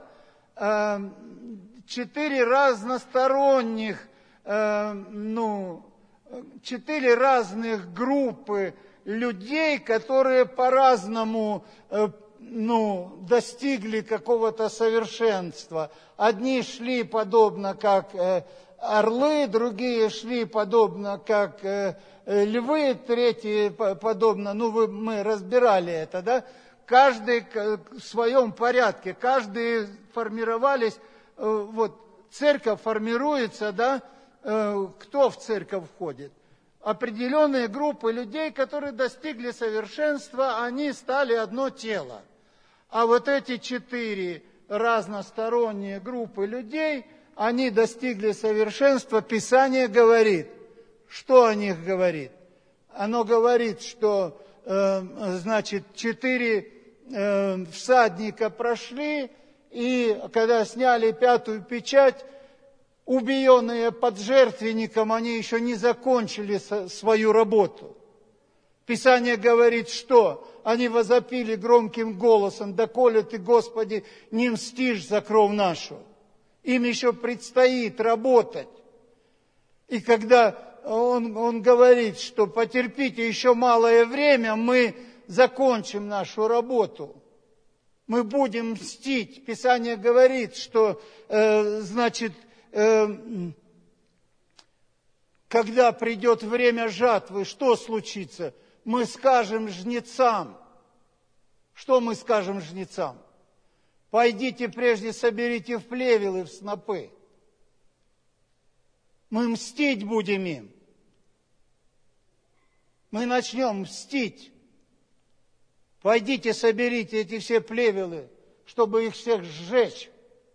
четыре разносторонних, ну, четыре разных группы людей, которые по-разному, ну, достигли какого-то совершенства. Одни шли подобно как орлы, другие шли подобно как львы, третьи подобно, ну, вы, мы разбирали это, да? Каждый в своем порядке, каждый формировались, вот, церковь формируется, да? Кто в церковь входит? Определенные группы людей, которые достигли совершенства, они стали одно тело. А вот эти четыре разносторонние группы людей, они достигли совершенства. Писание говорит, что о них говорит? Оно говорит, что, э, значит, четыре э, всадника прошли, и когда сняли пятую печать, убиенные под жертвенником, они еще не закончили свою работу. Писание говорит, что они возопили громким голосом: «Доколе ты, Господи, не мстишь за кровь нашу?» Им еще предстоит работать. И когда он, он говорит, что потерпите еще малое время, мы закончим нашу работу. Мы будем мстить. Писание говорит, что, э, значит, когда придет время жатвы, что случится? Мы скажем жнецам. Что мы скажем жнецам? Пойдите прежде соберите в плевелы, в снопы. Мы мстить будем им. Мы начнем мстить. Пойдите соберите эти все плевелы, чтобы их всех сжечь.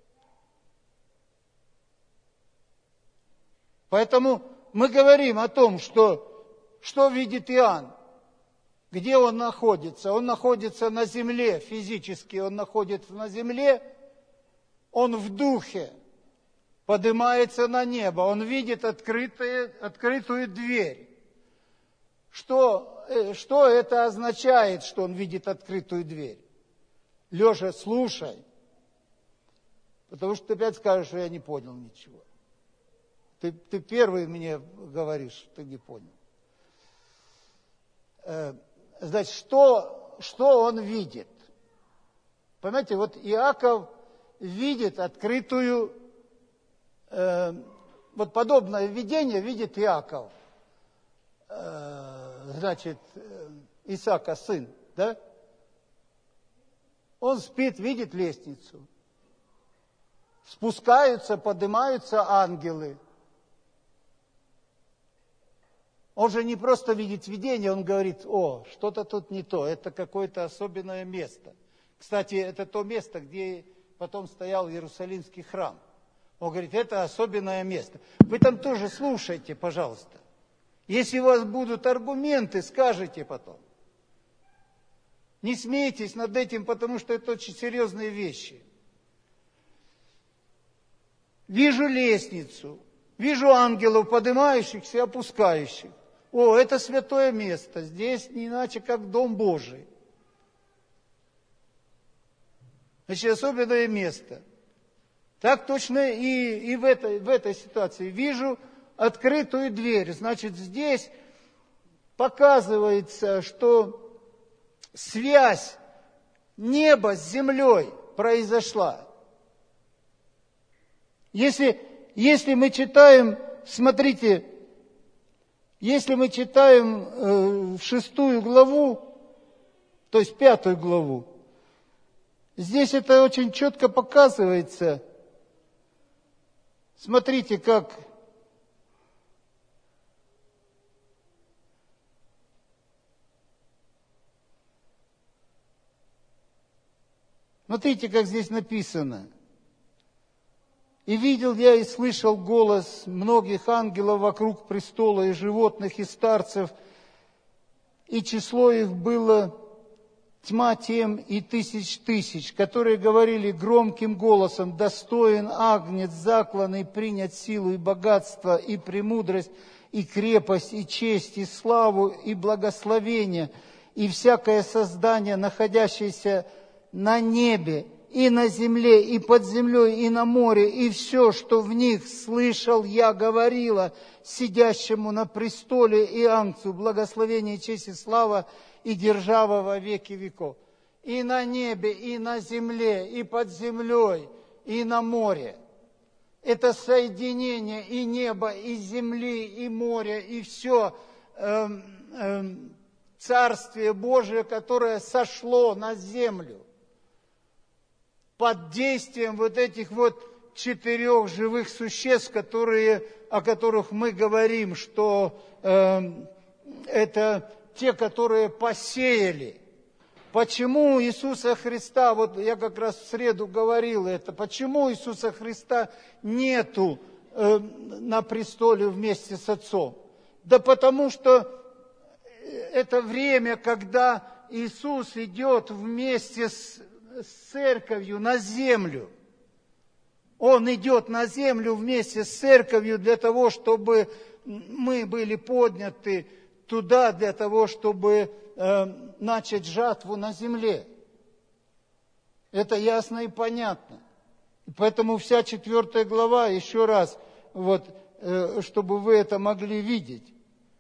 Поэтому мы говорим о том, что, что видит Иоанн, где он находится. Он находится на земле, физически он находится на земле, он в духе поднимается на небо, он видит открытые, открытую дверь. Что, что это означает, что он видит открытую дверь? Леша, слушай, потому что ты опять скажешь, что я не понял ничего. Ты, ты первый мне говоришь, ты не понял. Значит, что, что он видит? Понимаете, вот Иаков видит открытую, э, вот подобное видение видит Иаков. Э, значит, Исаака сын, да? Он спит, видит лестницу. Спускаются, поднимаются ангелы. Он же не просто видит видение, он говорит: о, что-то тут не то, это какое-то особенное место. Кстати, это то место, где потом стоял Иерусалимский храм. Он говорит, это особенное место. Вы там тоже слушайте, пожалуйста. Если у вас будут аргументы, скажите потом. Не смейтесь над этим, потому что это очень серьезные вещи. Вижу лестницу, вижу ангелов, поднимающихся и опускающих. О, это святое место, здесь не иначе, как Дом Божий. Значит, особенное место. Так точно и, и в, этой, в этой ситуации. Вижу открытую дверь. Значит, здесь показывается, что связь неба с землей произошла. Если, если мы читаем, смотрите, если мы читаем э, шестую главу, то есть пятую главу, здесь это очень четко показывается. Смотрите, как Смотрите, как здесь написано. «И видел я и слышал голос многих ангелов вокруг престола, и животных, и старцев, и число их было тьма тем и тысяч тысяч, которые говорили громким голосом: достоин агнец закланный принять силу и богатство, и премудрость, и крепость, и честь, и славу, и благословение, и всякое создание, находящееся на небе, и на земле, и под землей, и на море, и все, что в них, слышал я, говорила сидящему на престоле и ангцу благословение, честь и слава, и держава во веки веков». И на небе, и на земле, и под землей, и на море. Это соединение и неба, и земли, и моря, и все э, э, Царствие Божие, которое сошло на землю под действием вот этих вот четырех живых существ, которые, о которых мы говорим, что э, это те, которые посеяли. Почему Иисуса Христа, вот я как раз в среду говорил это, почему Иисуса Христа нету э, на престоле вместе с Отцом? Да потому что это время, когда Иисус идет вместе с с церковью на землю. Он идет на землю вместе с церковью для того, чтобы мы были подняты туда, для того, чтобы э, начать жатву на земле. Это ясно и понятно. И поэтому вся четвертая глава, еще раз, вот, э, чтобы вы это могли видеть.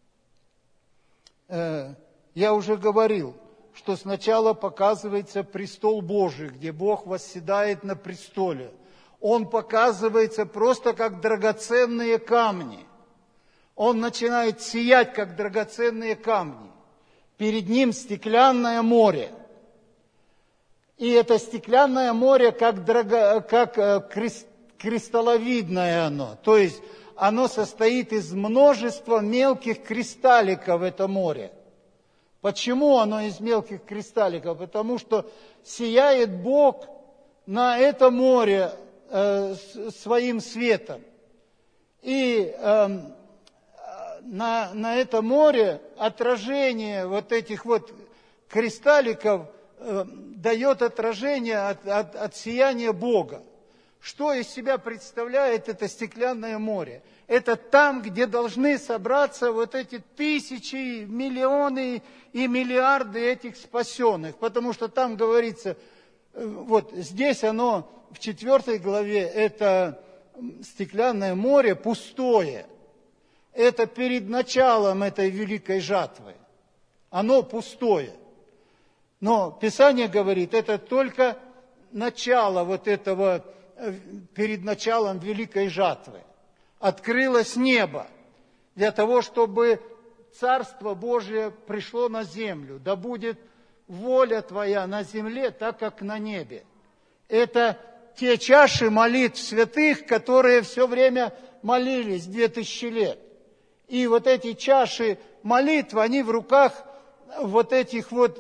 Э, я уже говорил, что сначала показывается престол Божий, где Бог восседает на престоле. Он показывается просто как драгоценные камни. Он начинает сиять, как драгоценные камни. Перед ним стеклянное море. И это стеклянное море, как, драго, как кристалловидное оно. То есть оно состоит из множества мелких кристалликов, это море. Почему оно из мелких кристалликов? Потому что сияет Бог на это море э, своим светом. И э, на, на это море отражение вот этих вот кристалликов э, дает отражение от, от, от сияния Бога. Что из себя представляет это стеклянное море? Это там, где должны собраться вот эти тысячи, миллионы и миллиарды этих спасенных. Потому что там говорится, вот здесь оно в четвертой главе, это стеклянное море пустое. Это перед началом этой великой жатвы. Оно пустое. Но Писание говорит, это только начало вот этого, перед началом великой жатвы. Открылось небо для того, чтобы Царство Божие пришло на землю. Да будет воля Твоя на земле, так как на небе. Это те чаши молитв святых, которые все время молились две тысячи лет. И вот эти чаши молитв, они в руках вот этих вот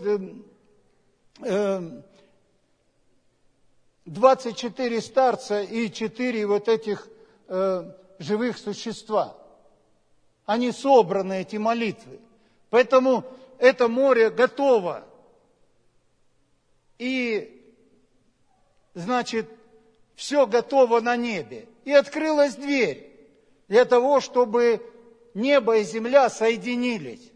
двадцать четыре старца и четыре вот этих живых существа. Они собраны, эти молитвы. Поэтому это море готово. И, значит, все готово на небе. И открылась дверь для того, чтобы небо и земля соединились.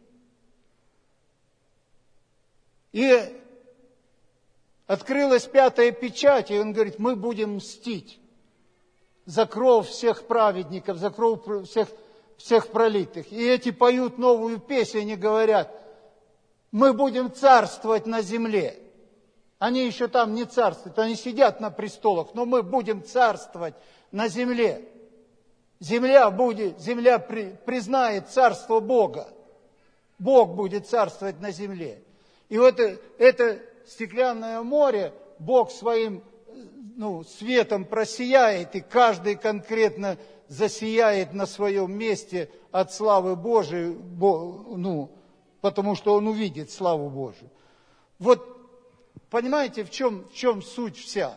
И открылась пятая печать, и он говорит, мы будем мстить за кровь всех праведников, за кровь всех, всех пролитых. И эти поют новую песню, они говорят, мы будем царствовать на земле. Они еще там не царствуют, они сидят на престолах, но мы будем царствовать на земле. Земля будет, земля при, признает царство Бога. Бог будет царствовать на земле. И вот это, это стеклянное море Бог своим ну, светом просияет, и каждый конкретно засияет на своем месте от славы Божией, ну, потому что он увидит славу Божию. Вот понимаете, в чем, в чем суть вся?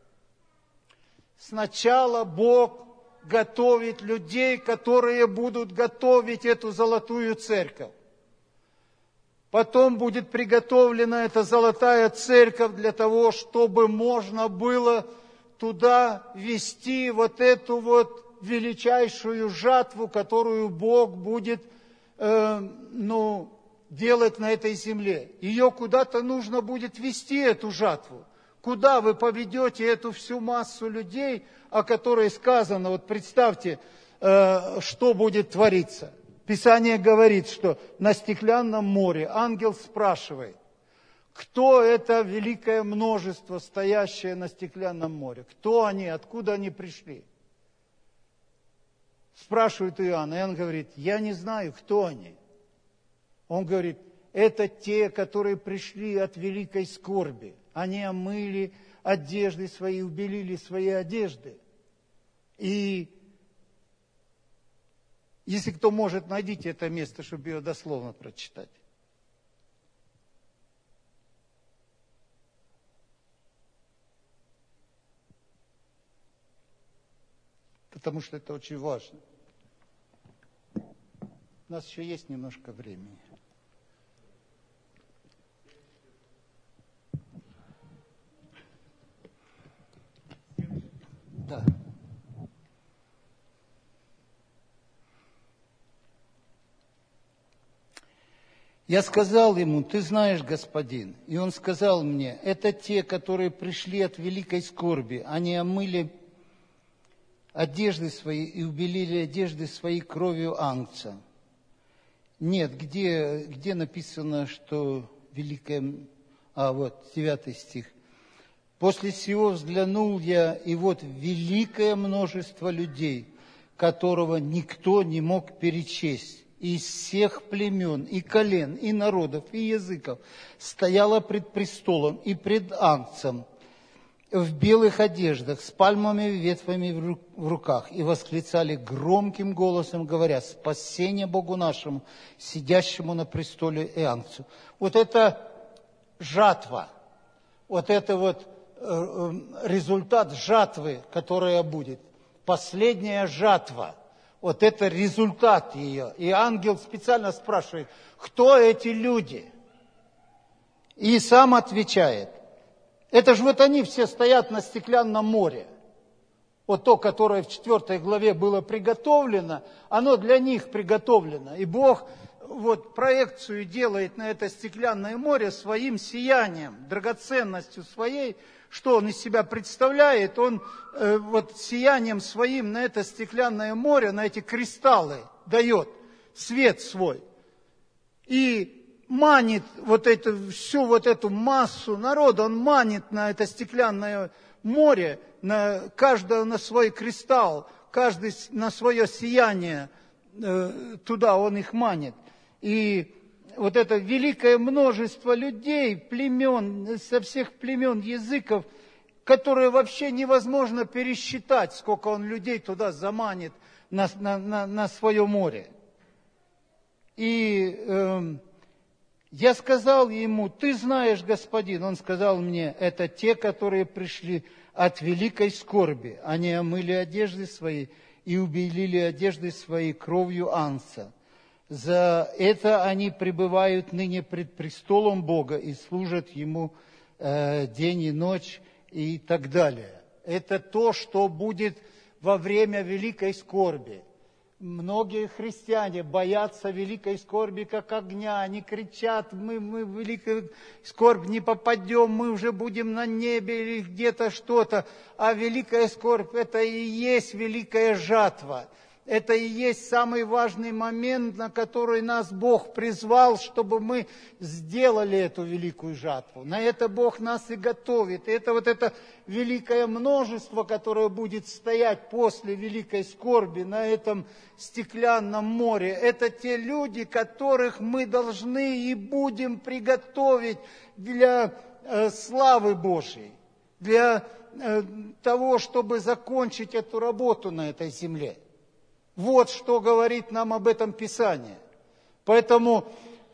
Сначала Бог готовит людей, которые будут готовить эту золотую церковь. Потом будет приготовлена эта золотая церковь для того, чтобы можно было туда вести вот эту вот величайшую жатву, которую Бог будет э, ну, делать на этой земле. Ее куда-то нужно будет вести, эту жатву. Куда вы поведете эту всю массу людей, о которой сказано, вот представьте, э, что будет твориться. Писание говорит, что на стеклянном море ангел спрашивает, кто это великое множество, стоящее на стеклянном море? Кто они, откуда они пришли? Спрашивает Иоанн, и он говорит, я не знаю, кто они. Он говорит, это те, которые пришли от великой скорби. Они омыли одежды свои, убелили свои одежды. И если кто может, найдите это место, чтобы ее дословно прочитать. Потому что это очень важно. У нас еще есть немножко времени. Да. Я сказал ему, ты знаешь, господин. И он сказал мне, это те, которые пришли от великой скорби. Они омыли одежды свои и убелили одежды свои кровью ангца. Нет, где, где написано, что великая... А, вот, девятый стих. После сего взглянул я, и вот великое множество людей, которого никто не мог перечесть, из всех племен, и колен, и народов, и языков, стояло пред престолом и пред ангцем в белых одеждах, с пальмовыми ветвями в руках, и восклицали громким голосом, говоря, спасение Богу нашему, сидящему на престоле и ангцу. Вот это жатва, вот это вот результат жатвы, которая будет. Последняя жатва. Вот это результат ее. И ангел специально спрашивает, кто эти люди? И сам отвечает. Это же вот они все стоят на стеклянном море. Вот то, которое в четвертой главе было приготовлено, оно для них приготовлено. И Бог вот проекцию делает на это стеклянное море своим сиянием, драгоценностью своей. Что он из себя представляет? Он э, вот сиянием своим на это стеклянное море, на эти кристаллы дает свет свой. И манит вот эту, всю вот эту массу народа, он манит на это стеклянное море, на каждого на свой кристалл, каждый на свое сияние, э, туда он их манит. И вот это великое множество людей, племен, со всех племен, языков, которые вообще невозможно пересчитать, сколько он людей туда заманит на, на, на, на свое море. И э, я сказал ему, ты знаешь, господин, он сказал мне, это те, которые пришли от великой скорби. Они омыли одежды свои и убелили одежды свои кровью ангца. За это они пребывают ныне пред престолом Бога и служат Ему э, день и ночь и так далее. Это то, что будет во время великой скорби. Многие христиане боятся великой скорби, как огня. Они кричат, мы, мы в великую скорбь не попадем, мы уже будем на небе или где-то что-то. А великая скорбь – это и есть великая жатва. Это и есть самый важный момент, на который нас Бог призвал, чтобы мы сделали эту великую жатву. На это Бог нас и готовит. И это вот это великое множество, которое будет стоять после великой скорби на этом стеклянном море, это те люди, которых мы должны и будем приготовить для э, славы Божьей, для э, того, чтобы закончить эту работу на этой земле. Вот что говорит нам об этом Писание. Поэтому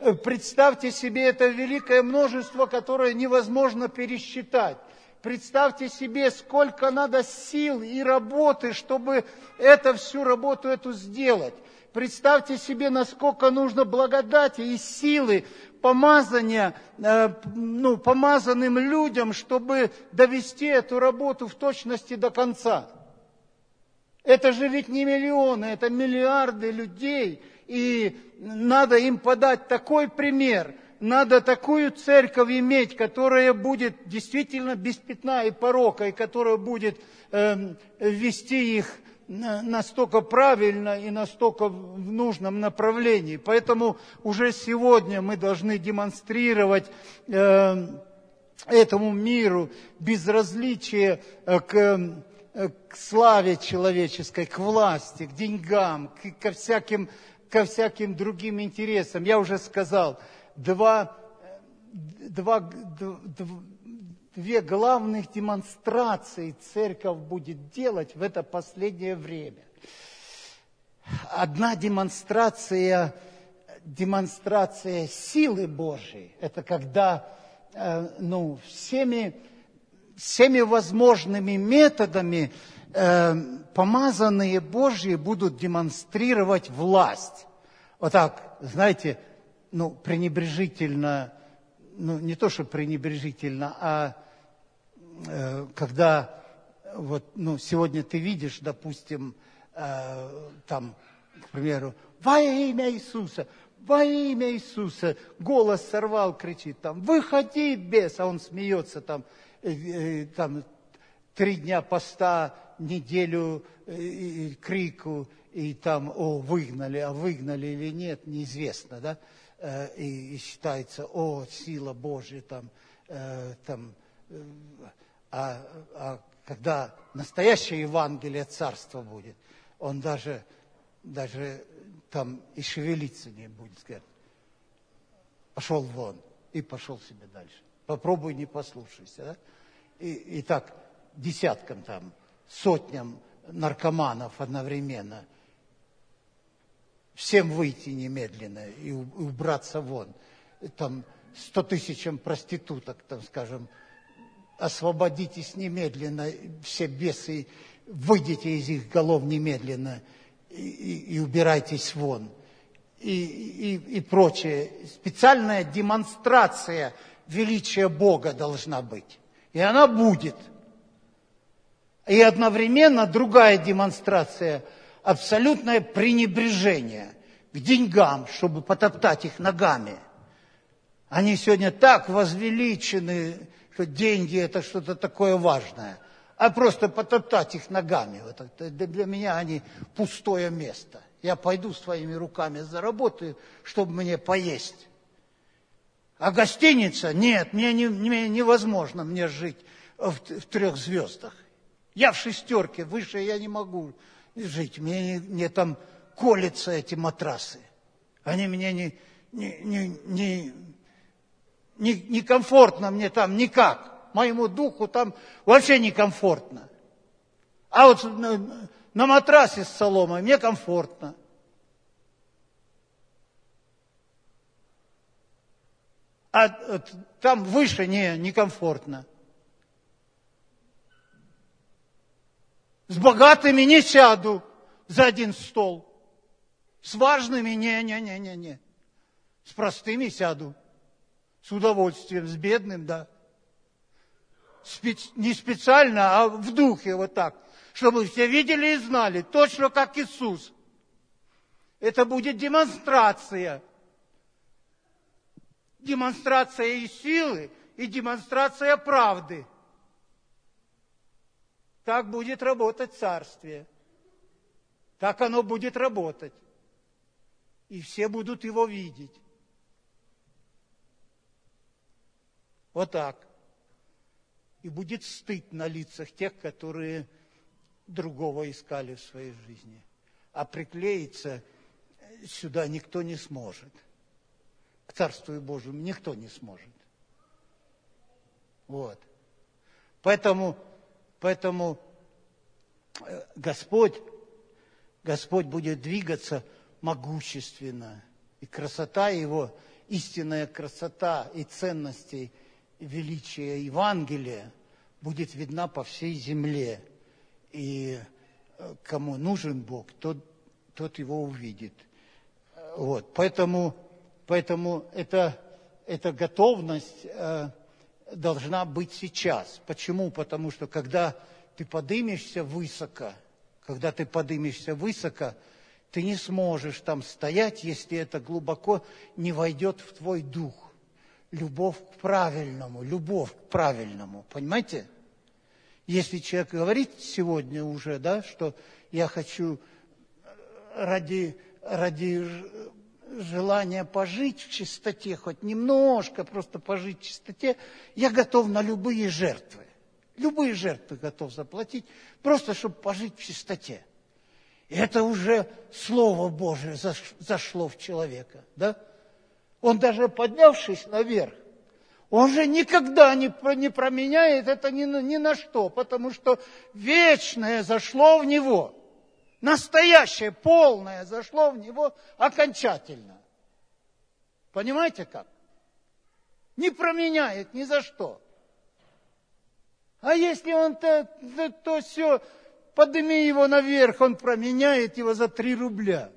Представьте себе это великое множество, которое невозможно пересчитать. Представьте себе, сколько надо сил и работы, чтобы это, всю работу эту сделать. Представьте себе, насколько нужно благодати и силы, помазания, э, ну, помазанным людям, чтобы довести эту работу в точности до конца. Это же ведь не миллионы, это миллиарды людей, и надо им подать такой пример. Надо такую церковь иметь, которая будет действительно без пятна и порока, и которая будет э, вести их настолько правильно и настолько в нужном направлении. Поэтому уже сегодня мы должны демонстрировать э, этому миру безразличие к, к славе человеческой, к власти, к деньгам, к, ко всяким, ко всяким другим интересам. Я уже сказал, Два, два, две главных демонстрации церковь будет делать в это последнее время. Одна демонстрация, демонстрация силы Божией, это когда э, ну, всеми, всеми возможными методами э, помазанные Божьи будут демонстрировать власть. Вот так, знаете, ну, пренебрежительно, ну, не то, что пренебрежительно, а э, когда, вот, ну, сегодня ты видишь, допустим, э, там, к примеру, во имя Иисуса, во имя Иисуса, голос сорвал, кричит там, выходи, бес, а он смеется там, э, э, там, три дня поста, неделю э, крику, и там, о, выгнали, а выгнали или нет, неизвестно, да? И, и считается, о, сила Божья там, э, там э, а, а когда настоящее Евангелие Царства будет, он даже, даже там и шевелиться не будет, сказать, пошел вон, и пошел себе дальше. Попробуй, не послушайся. Да? И, и так десяткам там, сотням наркоманов одновременно всем выйти немедленно и убраться вон. Там сто тысячам проституток, там, скажем, освободитесь немедленно, все бесы, выйдите из их голов немедленно и, и, и убирайтесь вон. И, и, и прочее. Специальная демонстрация величия Бога должна быть. И она будет. И одновременно другая демонстрация – абсолютное пренебрежение к деньгам, чтобы потоптать их ногами. Они сегодня так возвеличены, что деньги – это что-то такое важное. А просто потоптать их ногами. Вот это, для меня они пустое место. Я пойду своими руками заработаю, чтобы мне поесть. А гостиница – нет, мне, не, мне невозможно мне жить в, в трех звездах. Я в шестерке, выше я не могу жить. Мне, мне там колятся эти матрасы. Они мне не, не, не, не, не, не комфортно мне там никак. Моему духу там вообще некомфортно. А вот на, на матрасе с соломой мне комфортно. А, а там выше не, некомфортно. С богатыми не сяду за один стол. С важными не-не-не-не-не. С простыми сяду. С удовольствием. С бедным, да. Специ... Не специально, а в духе вот так. Чтобы все видели и знали. Точно как Иисус. Это будет демонстрация. Демонстрация и силы, и демонстрация правды. Так будет работать Царствие. Так оно будет работать. И все будут его видеть. Вот так. И будет стыд на лицах тех, которые другого искали в своей жизни. А приклеиться сюда никто не сможет. К Царству Божьему никто не сможет. Вот. Поэтому... Поэтому Господь, Господь будет двигаться могущественно. И красота Его, истинная красота и ценности и величия Евангелия будет видна по всей земле. И кому нужен Бог, тот, тот его увидит. Вот. Поэтому, поэтому эта, эта готовность э, должна быть сейчас. Почему? Потому что когда ты подымешься высоко, когда ты подымешься высоко, ты не сможешь там стоять, если это глубоко не войдет в твой дух. Любовь к правильному, любовь к правильному. Понимаете? Если человек говорит сегодня уже, да, что я хочу ради, ради желания пожить в чистоте, хоть немножко просто пожить в чистоте, я готов на любые жертвы. Любые жертвы готов заплатить, просто чтобы пожить в чистоте. И это уже Слово Божие зашло в человека, да? Он даже поднявшись наверх, он же никогда не, не променяет это ни на, ни на что, потому что вечное зашло в него. Настоящее, полное зашло в него окончательно. Понимаете как? Не променяет ни за что. А если он то, то, то все, подними его наверх, он променяет его за три рубля.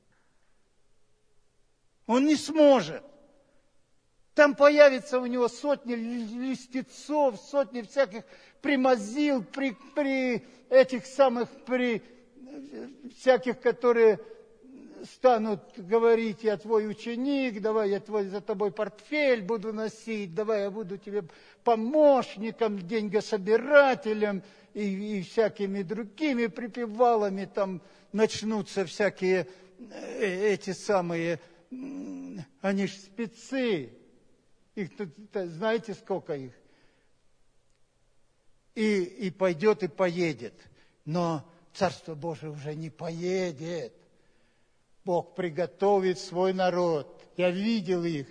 Он не сможет. Там появится у него сотни листецов, сотни всяких примазил, при, при этих самых, при всяких, которые станут говорить: я твой ученик, давай я твой, за тобой портфель буду носить, давай я буду тебе помощником, деньгособирателем и, и всякими другими припевалами. Там начнутся всякие эти самые, они ж спецы. Их тут, знаете, сколько их? И, и пойдет, и поедет. Но Царство Божие уже не поедет. Бог приготовит свой народ. Я видел их.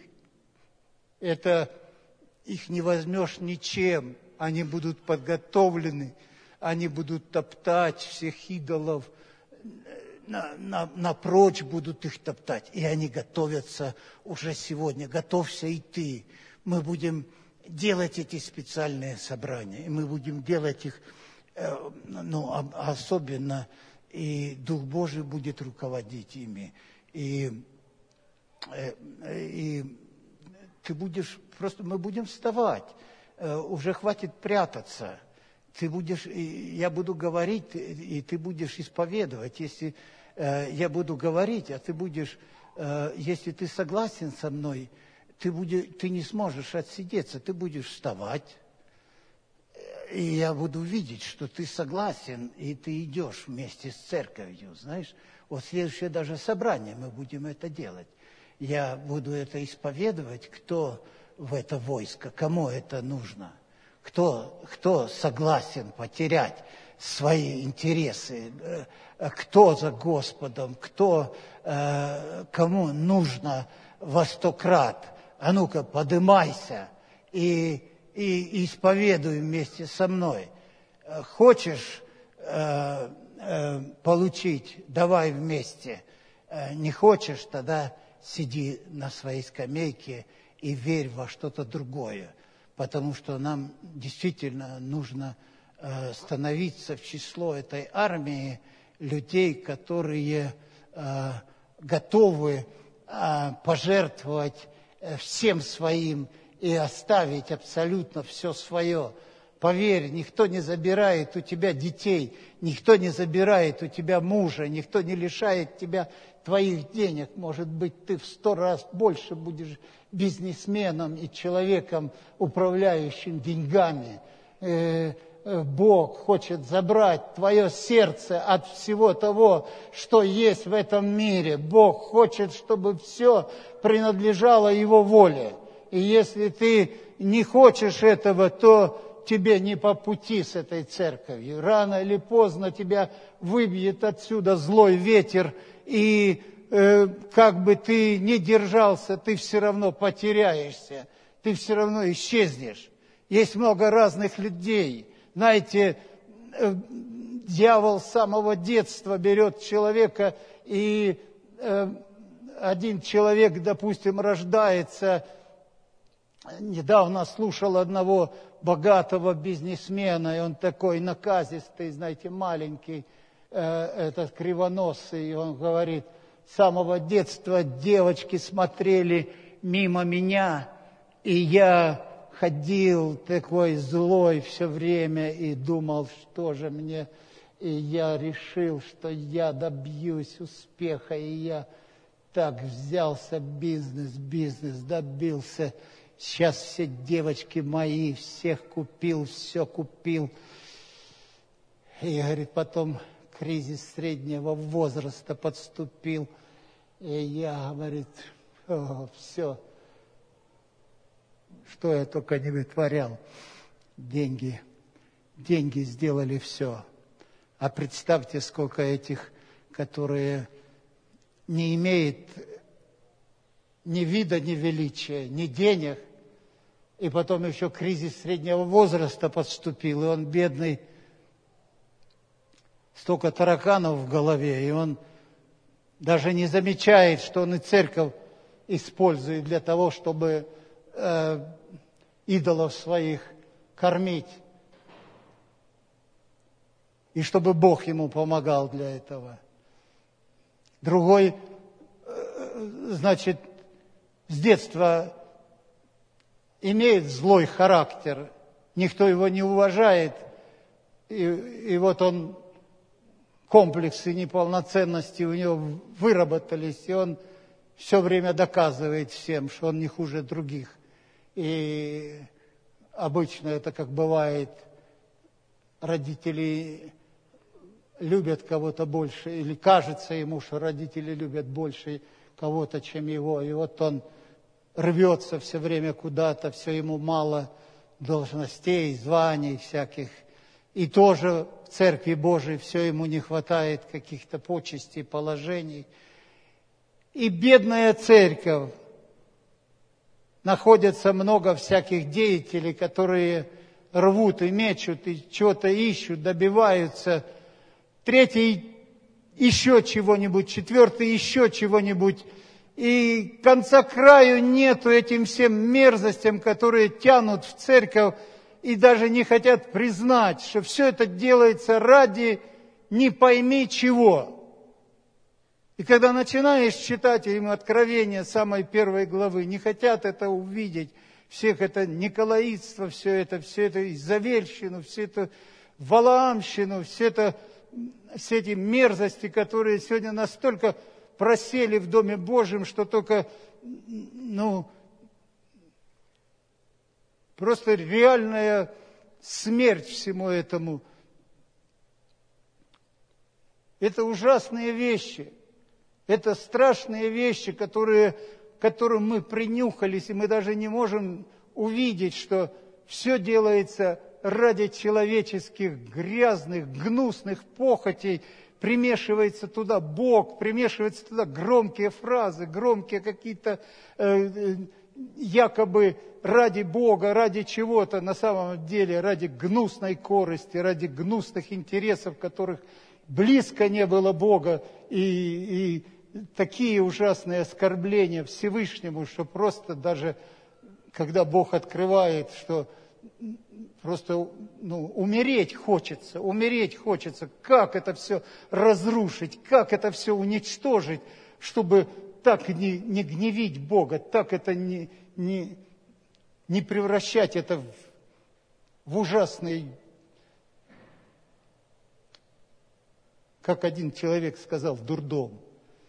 Это их не возьмешь ничем. Они будут подготовлены. Они будут топтать всех идолов. На, на, напрочь будут их топтать. И они готовятся уже сегодня. Готовься и ты. Мы будем делать эти специальные собрания. И мы будем делать их, э, ну, особенно, и Дух Божий будет руководить ими. И, э, и ты будешь, просто мы будем вставать. Э, уже хватит прятаться. Ты будешь, я буду говорить, и ты будешь исповедовать. Если э, я буду говорить, а ты будешь, э, если ты согласен со мной, ты, будешь, ты не сможешь отсидеться, ты будешь вставать. И я буду видеть, что ты согласен, и ты идешь вместе с церковью, знаешь. Вот следующее даже собрание мы будем это делать. Я буду это исповедовать, кто в это войско, кому это нужно. Кто, кто согласен потерять свои интересы, кто за Господом, кто, э, кому нужно во сто крат. А ну-ка, подымайся и, и исповедуй вместе со мной. Хочешь э, э, получить, давай вместе. Э, не хочешь, тогда сиди на своей скамейке и верь во что-то другое. Потому что нам действительно нужно э, становиться в число этой армии людей, которые э, готовы э, пожертвовать э, всем своим и оставить абсолютно все свое. Поверь, никто не забирает у тебя детей, никто не забирает у тебя мужа, никто не лишает тебя твоих денег. Может быть, ты в сто раз больше будешь бизнесменом и человеком, управляющим деньгами. Бог хочет забрать твое сердце от всего того, что есть в этом мире. Бог хочет, чтобы все принадлежало Его воле. И если ты не хочешь этого, то тебе не по пути с этой церковью. Рано или поздно тебя выбьет отсюда злой ветер, и э, как бы ты ни держался, ты все равно потеряешься, ты все равно исчезнешь. Есть много разных людей. Знаете, э, дьявол с самого детства берет человека и э, один человек, допустим, рождается, недавно слушал одного богатого бизнесмена, и он такой наказистый, знаете, маленький, э, этот кривоносый, и он говорит, с самого детства девочки смотрели мимо меня, и я ходил такой злой все время и думал, что же мне, и я решил, что я добьюсь успеха, и я так взялся бизнес, бизнес добился. Сейчас все девочки мои, всех купил, все купил. И, говорит, потом кризис среднего возраста подступил. И я, говорит, о, все, что я только не вытворял. Деньги, деньги сделали все. А представьте, сколько этих, которые не имеют ни вида, ни величия, ни денег. И потом еще кризис среднего возраста подступил, и он бедный, столько тараканов в голове, и он даже не замечает, что он и церковь использует для того, чтобы э, идолов своих кормить. И чтобы Бог ему помогал для этого. Другой, э, значит, с детства имеет злой характер, никто его не уважает, и, и вот он, комплексы неполноценности у него выработались, и он все время доказывает всем, что он не хуже других. И обычно это, как бывает, родители любят кого-то больше, или кажется ему, что родители любят больше кого-то, чем его, и вот он рвется все время куда-то, все ему мало должностей, званий всяких. И тоже в Церкви Божией все ему не хватает каких-то почестей, положений. И бедная церковь, находится много всяких деятелей, которые рвут и мечут, и чего-то ищут, добиваются. Третий еще чего-нибудь, четвертый еще чего-нибудь. И конца краю нету этим всем мерзостям, которые тянут в церковь и даже не хотят признать, что все это делается ради не пойми чего. И когда начинаешь читать им Откровение самой первой главы, не хотят это увидеть, всех это николаитство, все это, все это изоверщину, все это валаамщину, все это, все эти мерзости, которые сегодня настолько просели в Доме Божьем, что только, ну, просто реальная смерть всему этому. Это ужасные вещи, это страшные вещи, которые, к которым мы принюхались, и мы даже не можем увидеть, что все делается ради человеческих грязных, гнусных похотей, примешивается туда Бог, примешиваются туда громкие фразы, громкие какие-то э, якобы ради Бога, ради чего-то, на самом деле ради гнусной корысти, ради гнусных интересов, которых близко не было Бога, и, и такие ужасные оскорбления Всевышнему, что просто даже, когда Бог открывает, что просто ну, умереть хочется, умереть хочется. Как это все разрушить, как это все уничтожить, чтобы так не, не гневить Бога, так это не, не, не превращать это в, в ужасный, как один человек сказал, дурдом.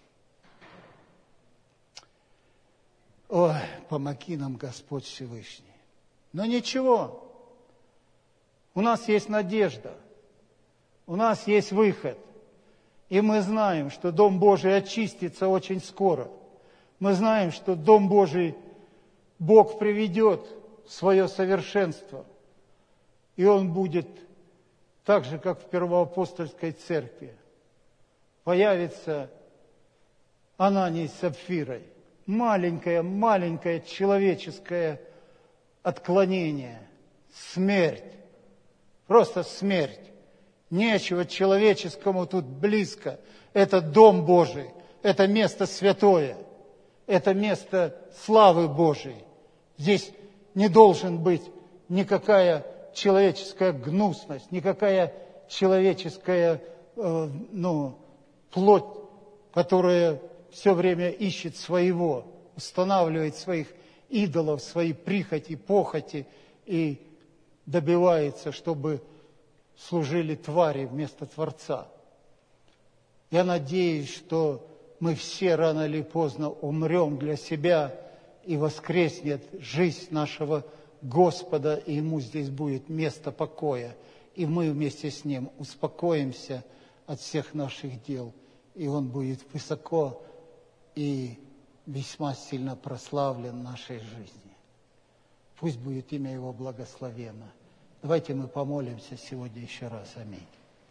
Ой, помоги нам, Господь Всевышний. Но ничего. У нас есть надежда, у нас есть выход. И мы знаем, что Дом Божий очистится очень скоро. Мы знаем, что Дом Божий Бог приведет в свое совершенство. И он будет так же, как в Первоапостольской церкви. Появится Ананий с Сапфирой. Маленькое-маленькое человеческое отклонение. Смерть. Просто смерть. Нечего человеческому тут близко. Это Дом Божий. Это место святое. Это место славы Божией. Здесь не должен быть никакая человеческая гнусность, никакая человеческая э, ну, плоть, которая все время ищет своего, устанавливает своих идолов, свои прихоти, похоти и добивается, чтобы служили твари вместо Творца. Я надеюсь, что мы все рано или поздно умрем для себя, и воскреснет жизнь нашего Господа, и Ему здесь будет место покоя. И мы вместе с Ним успокоимся от всех наших дел, и Он будет высоко и весьма сильно прославлен в нашей жизни. Пусть будет имя Его благословенно. Давайте мы помолимся сегодня еще раз. Аминь.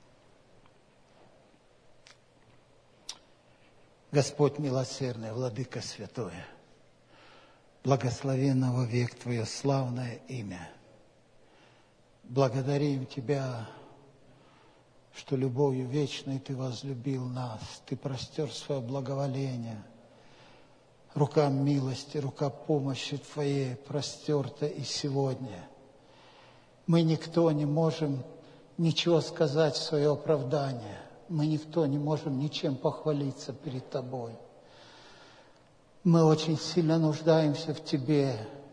Господь милосердный, Владыка Святой, благословенно во век Твое славное имя. Благодарим Тебя, что любовью вечной Ты возлюбил нас, Ты простер свое благоволение. Рука милости, рука помощи Твоей простерта и сегодня. Мы никто не можем ничего сказать в свое оправдание. Мы никто не можем ничем похвалиться перед Тобой. Мы очень сильно нуждаемся в Тебе.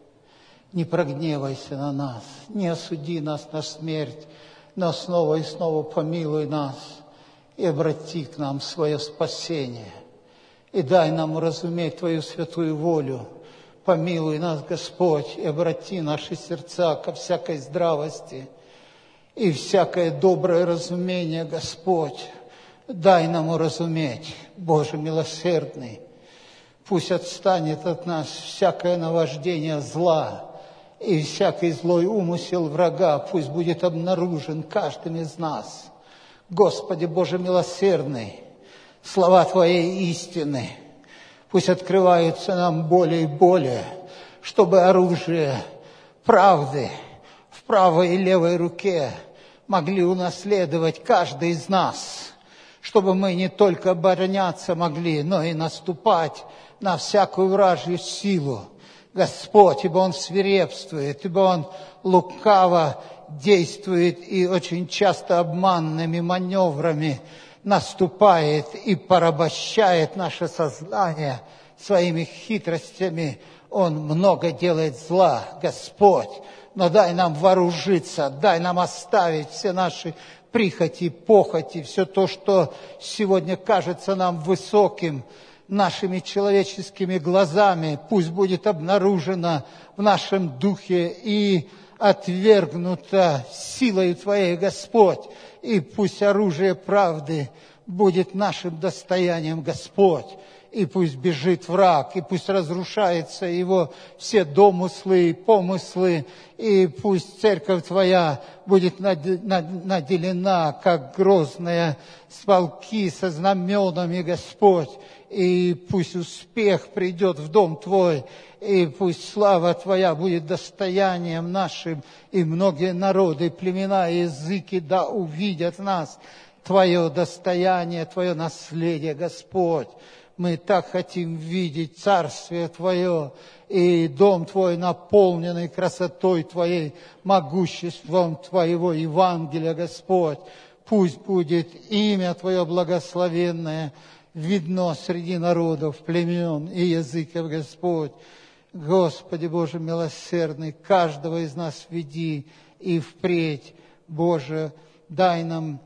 Не прогневайся на нас, не осуди нас на смерть, но снова и снова помилуй нас и обрати к нам свое спасение. И дай нам уразуметь Твою святую волю. Помилуй нас, Господь, и обрати наши сердца ко всякой здравости и всякое доброе разумение, Господь. Дай нам уразуметь, Боже милосердный. Пусть отстанет от нас всякое наваждение зла и всякий злой умысел врага. Пусть будет обнаружен каждым из нас. Господи Боже милосердный, слова Твоей истины пусть открываются нам более и более, чтобы оружие правды в правой и левой руке могли унаследовать каждый из нас, чтобы мы не только обороняться могли, но и наступать на всякую вражью силу. Господь, ибо Он свирепствует, ибо Он лукаво действует и очень часто обманными маневрами наступает и порабощает наше сознание своими хитростями. Он много делает зла, Господь, но дай нам вооружиться, дай нам оставить все наши прихоти, похоти, все то, что сегодня кажется нам высоким, нашими человеческими глазами, пусть будет обнаружено в нашем духе и отвергнуто силою Твоей, Господь, и пусть оружие правды будет нашим достоянием, Господь, и пусть бежит враг, и пусть разрушаются его все домыслы и помыслы, и пусть церковь Твоя будет наделена, как грозные полки со знаменами, Господь, и пусть успех придет в дом Твой, и пусть слава Твоя будет достоянием нашим, и многие народы, племена и языки да увидят нас, Твое достояние, Твое наследие, Господь. Мы так хотим видеть Царствие Твое и дом Твой, наполненный красотой Твоей, могуществом Твоего Евангелия, Господь. Пусть будет имя Твое благословенное видно среди народов, племен и языков, Господь. Господи Боже милосердный, каждого из нас веди и впредь, Боже, дай нам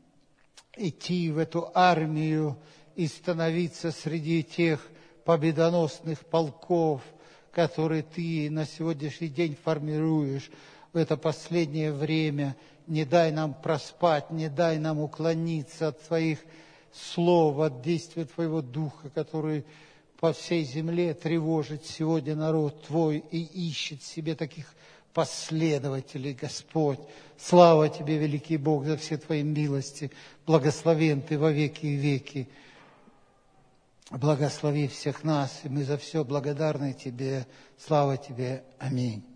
идти в эту армию и становиться среди тех победоносных полков, которые Ты на сегодняшний день формируешь в это последнее время. Не дай нам проспать, не дай нам уклониться от Твоих слов, от действия Твоего Духа, который по всей земле тревожит сегодня народ Твой и ищет себе таких последователей, Господь. Слава Тебе, великий Бог, за все Твои милости. Благословен Ты во веки и веки. Благослови всех нас, и мы за все благодарны Тебе. Слава Тебе. Аминь.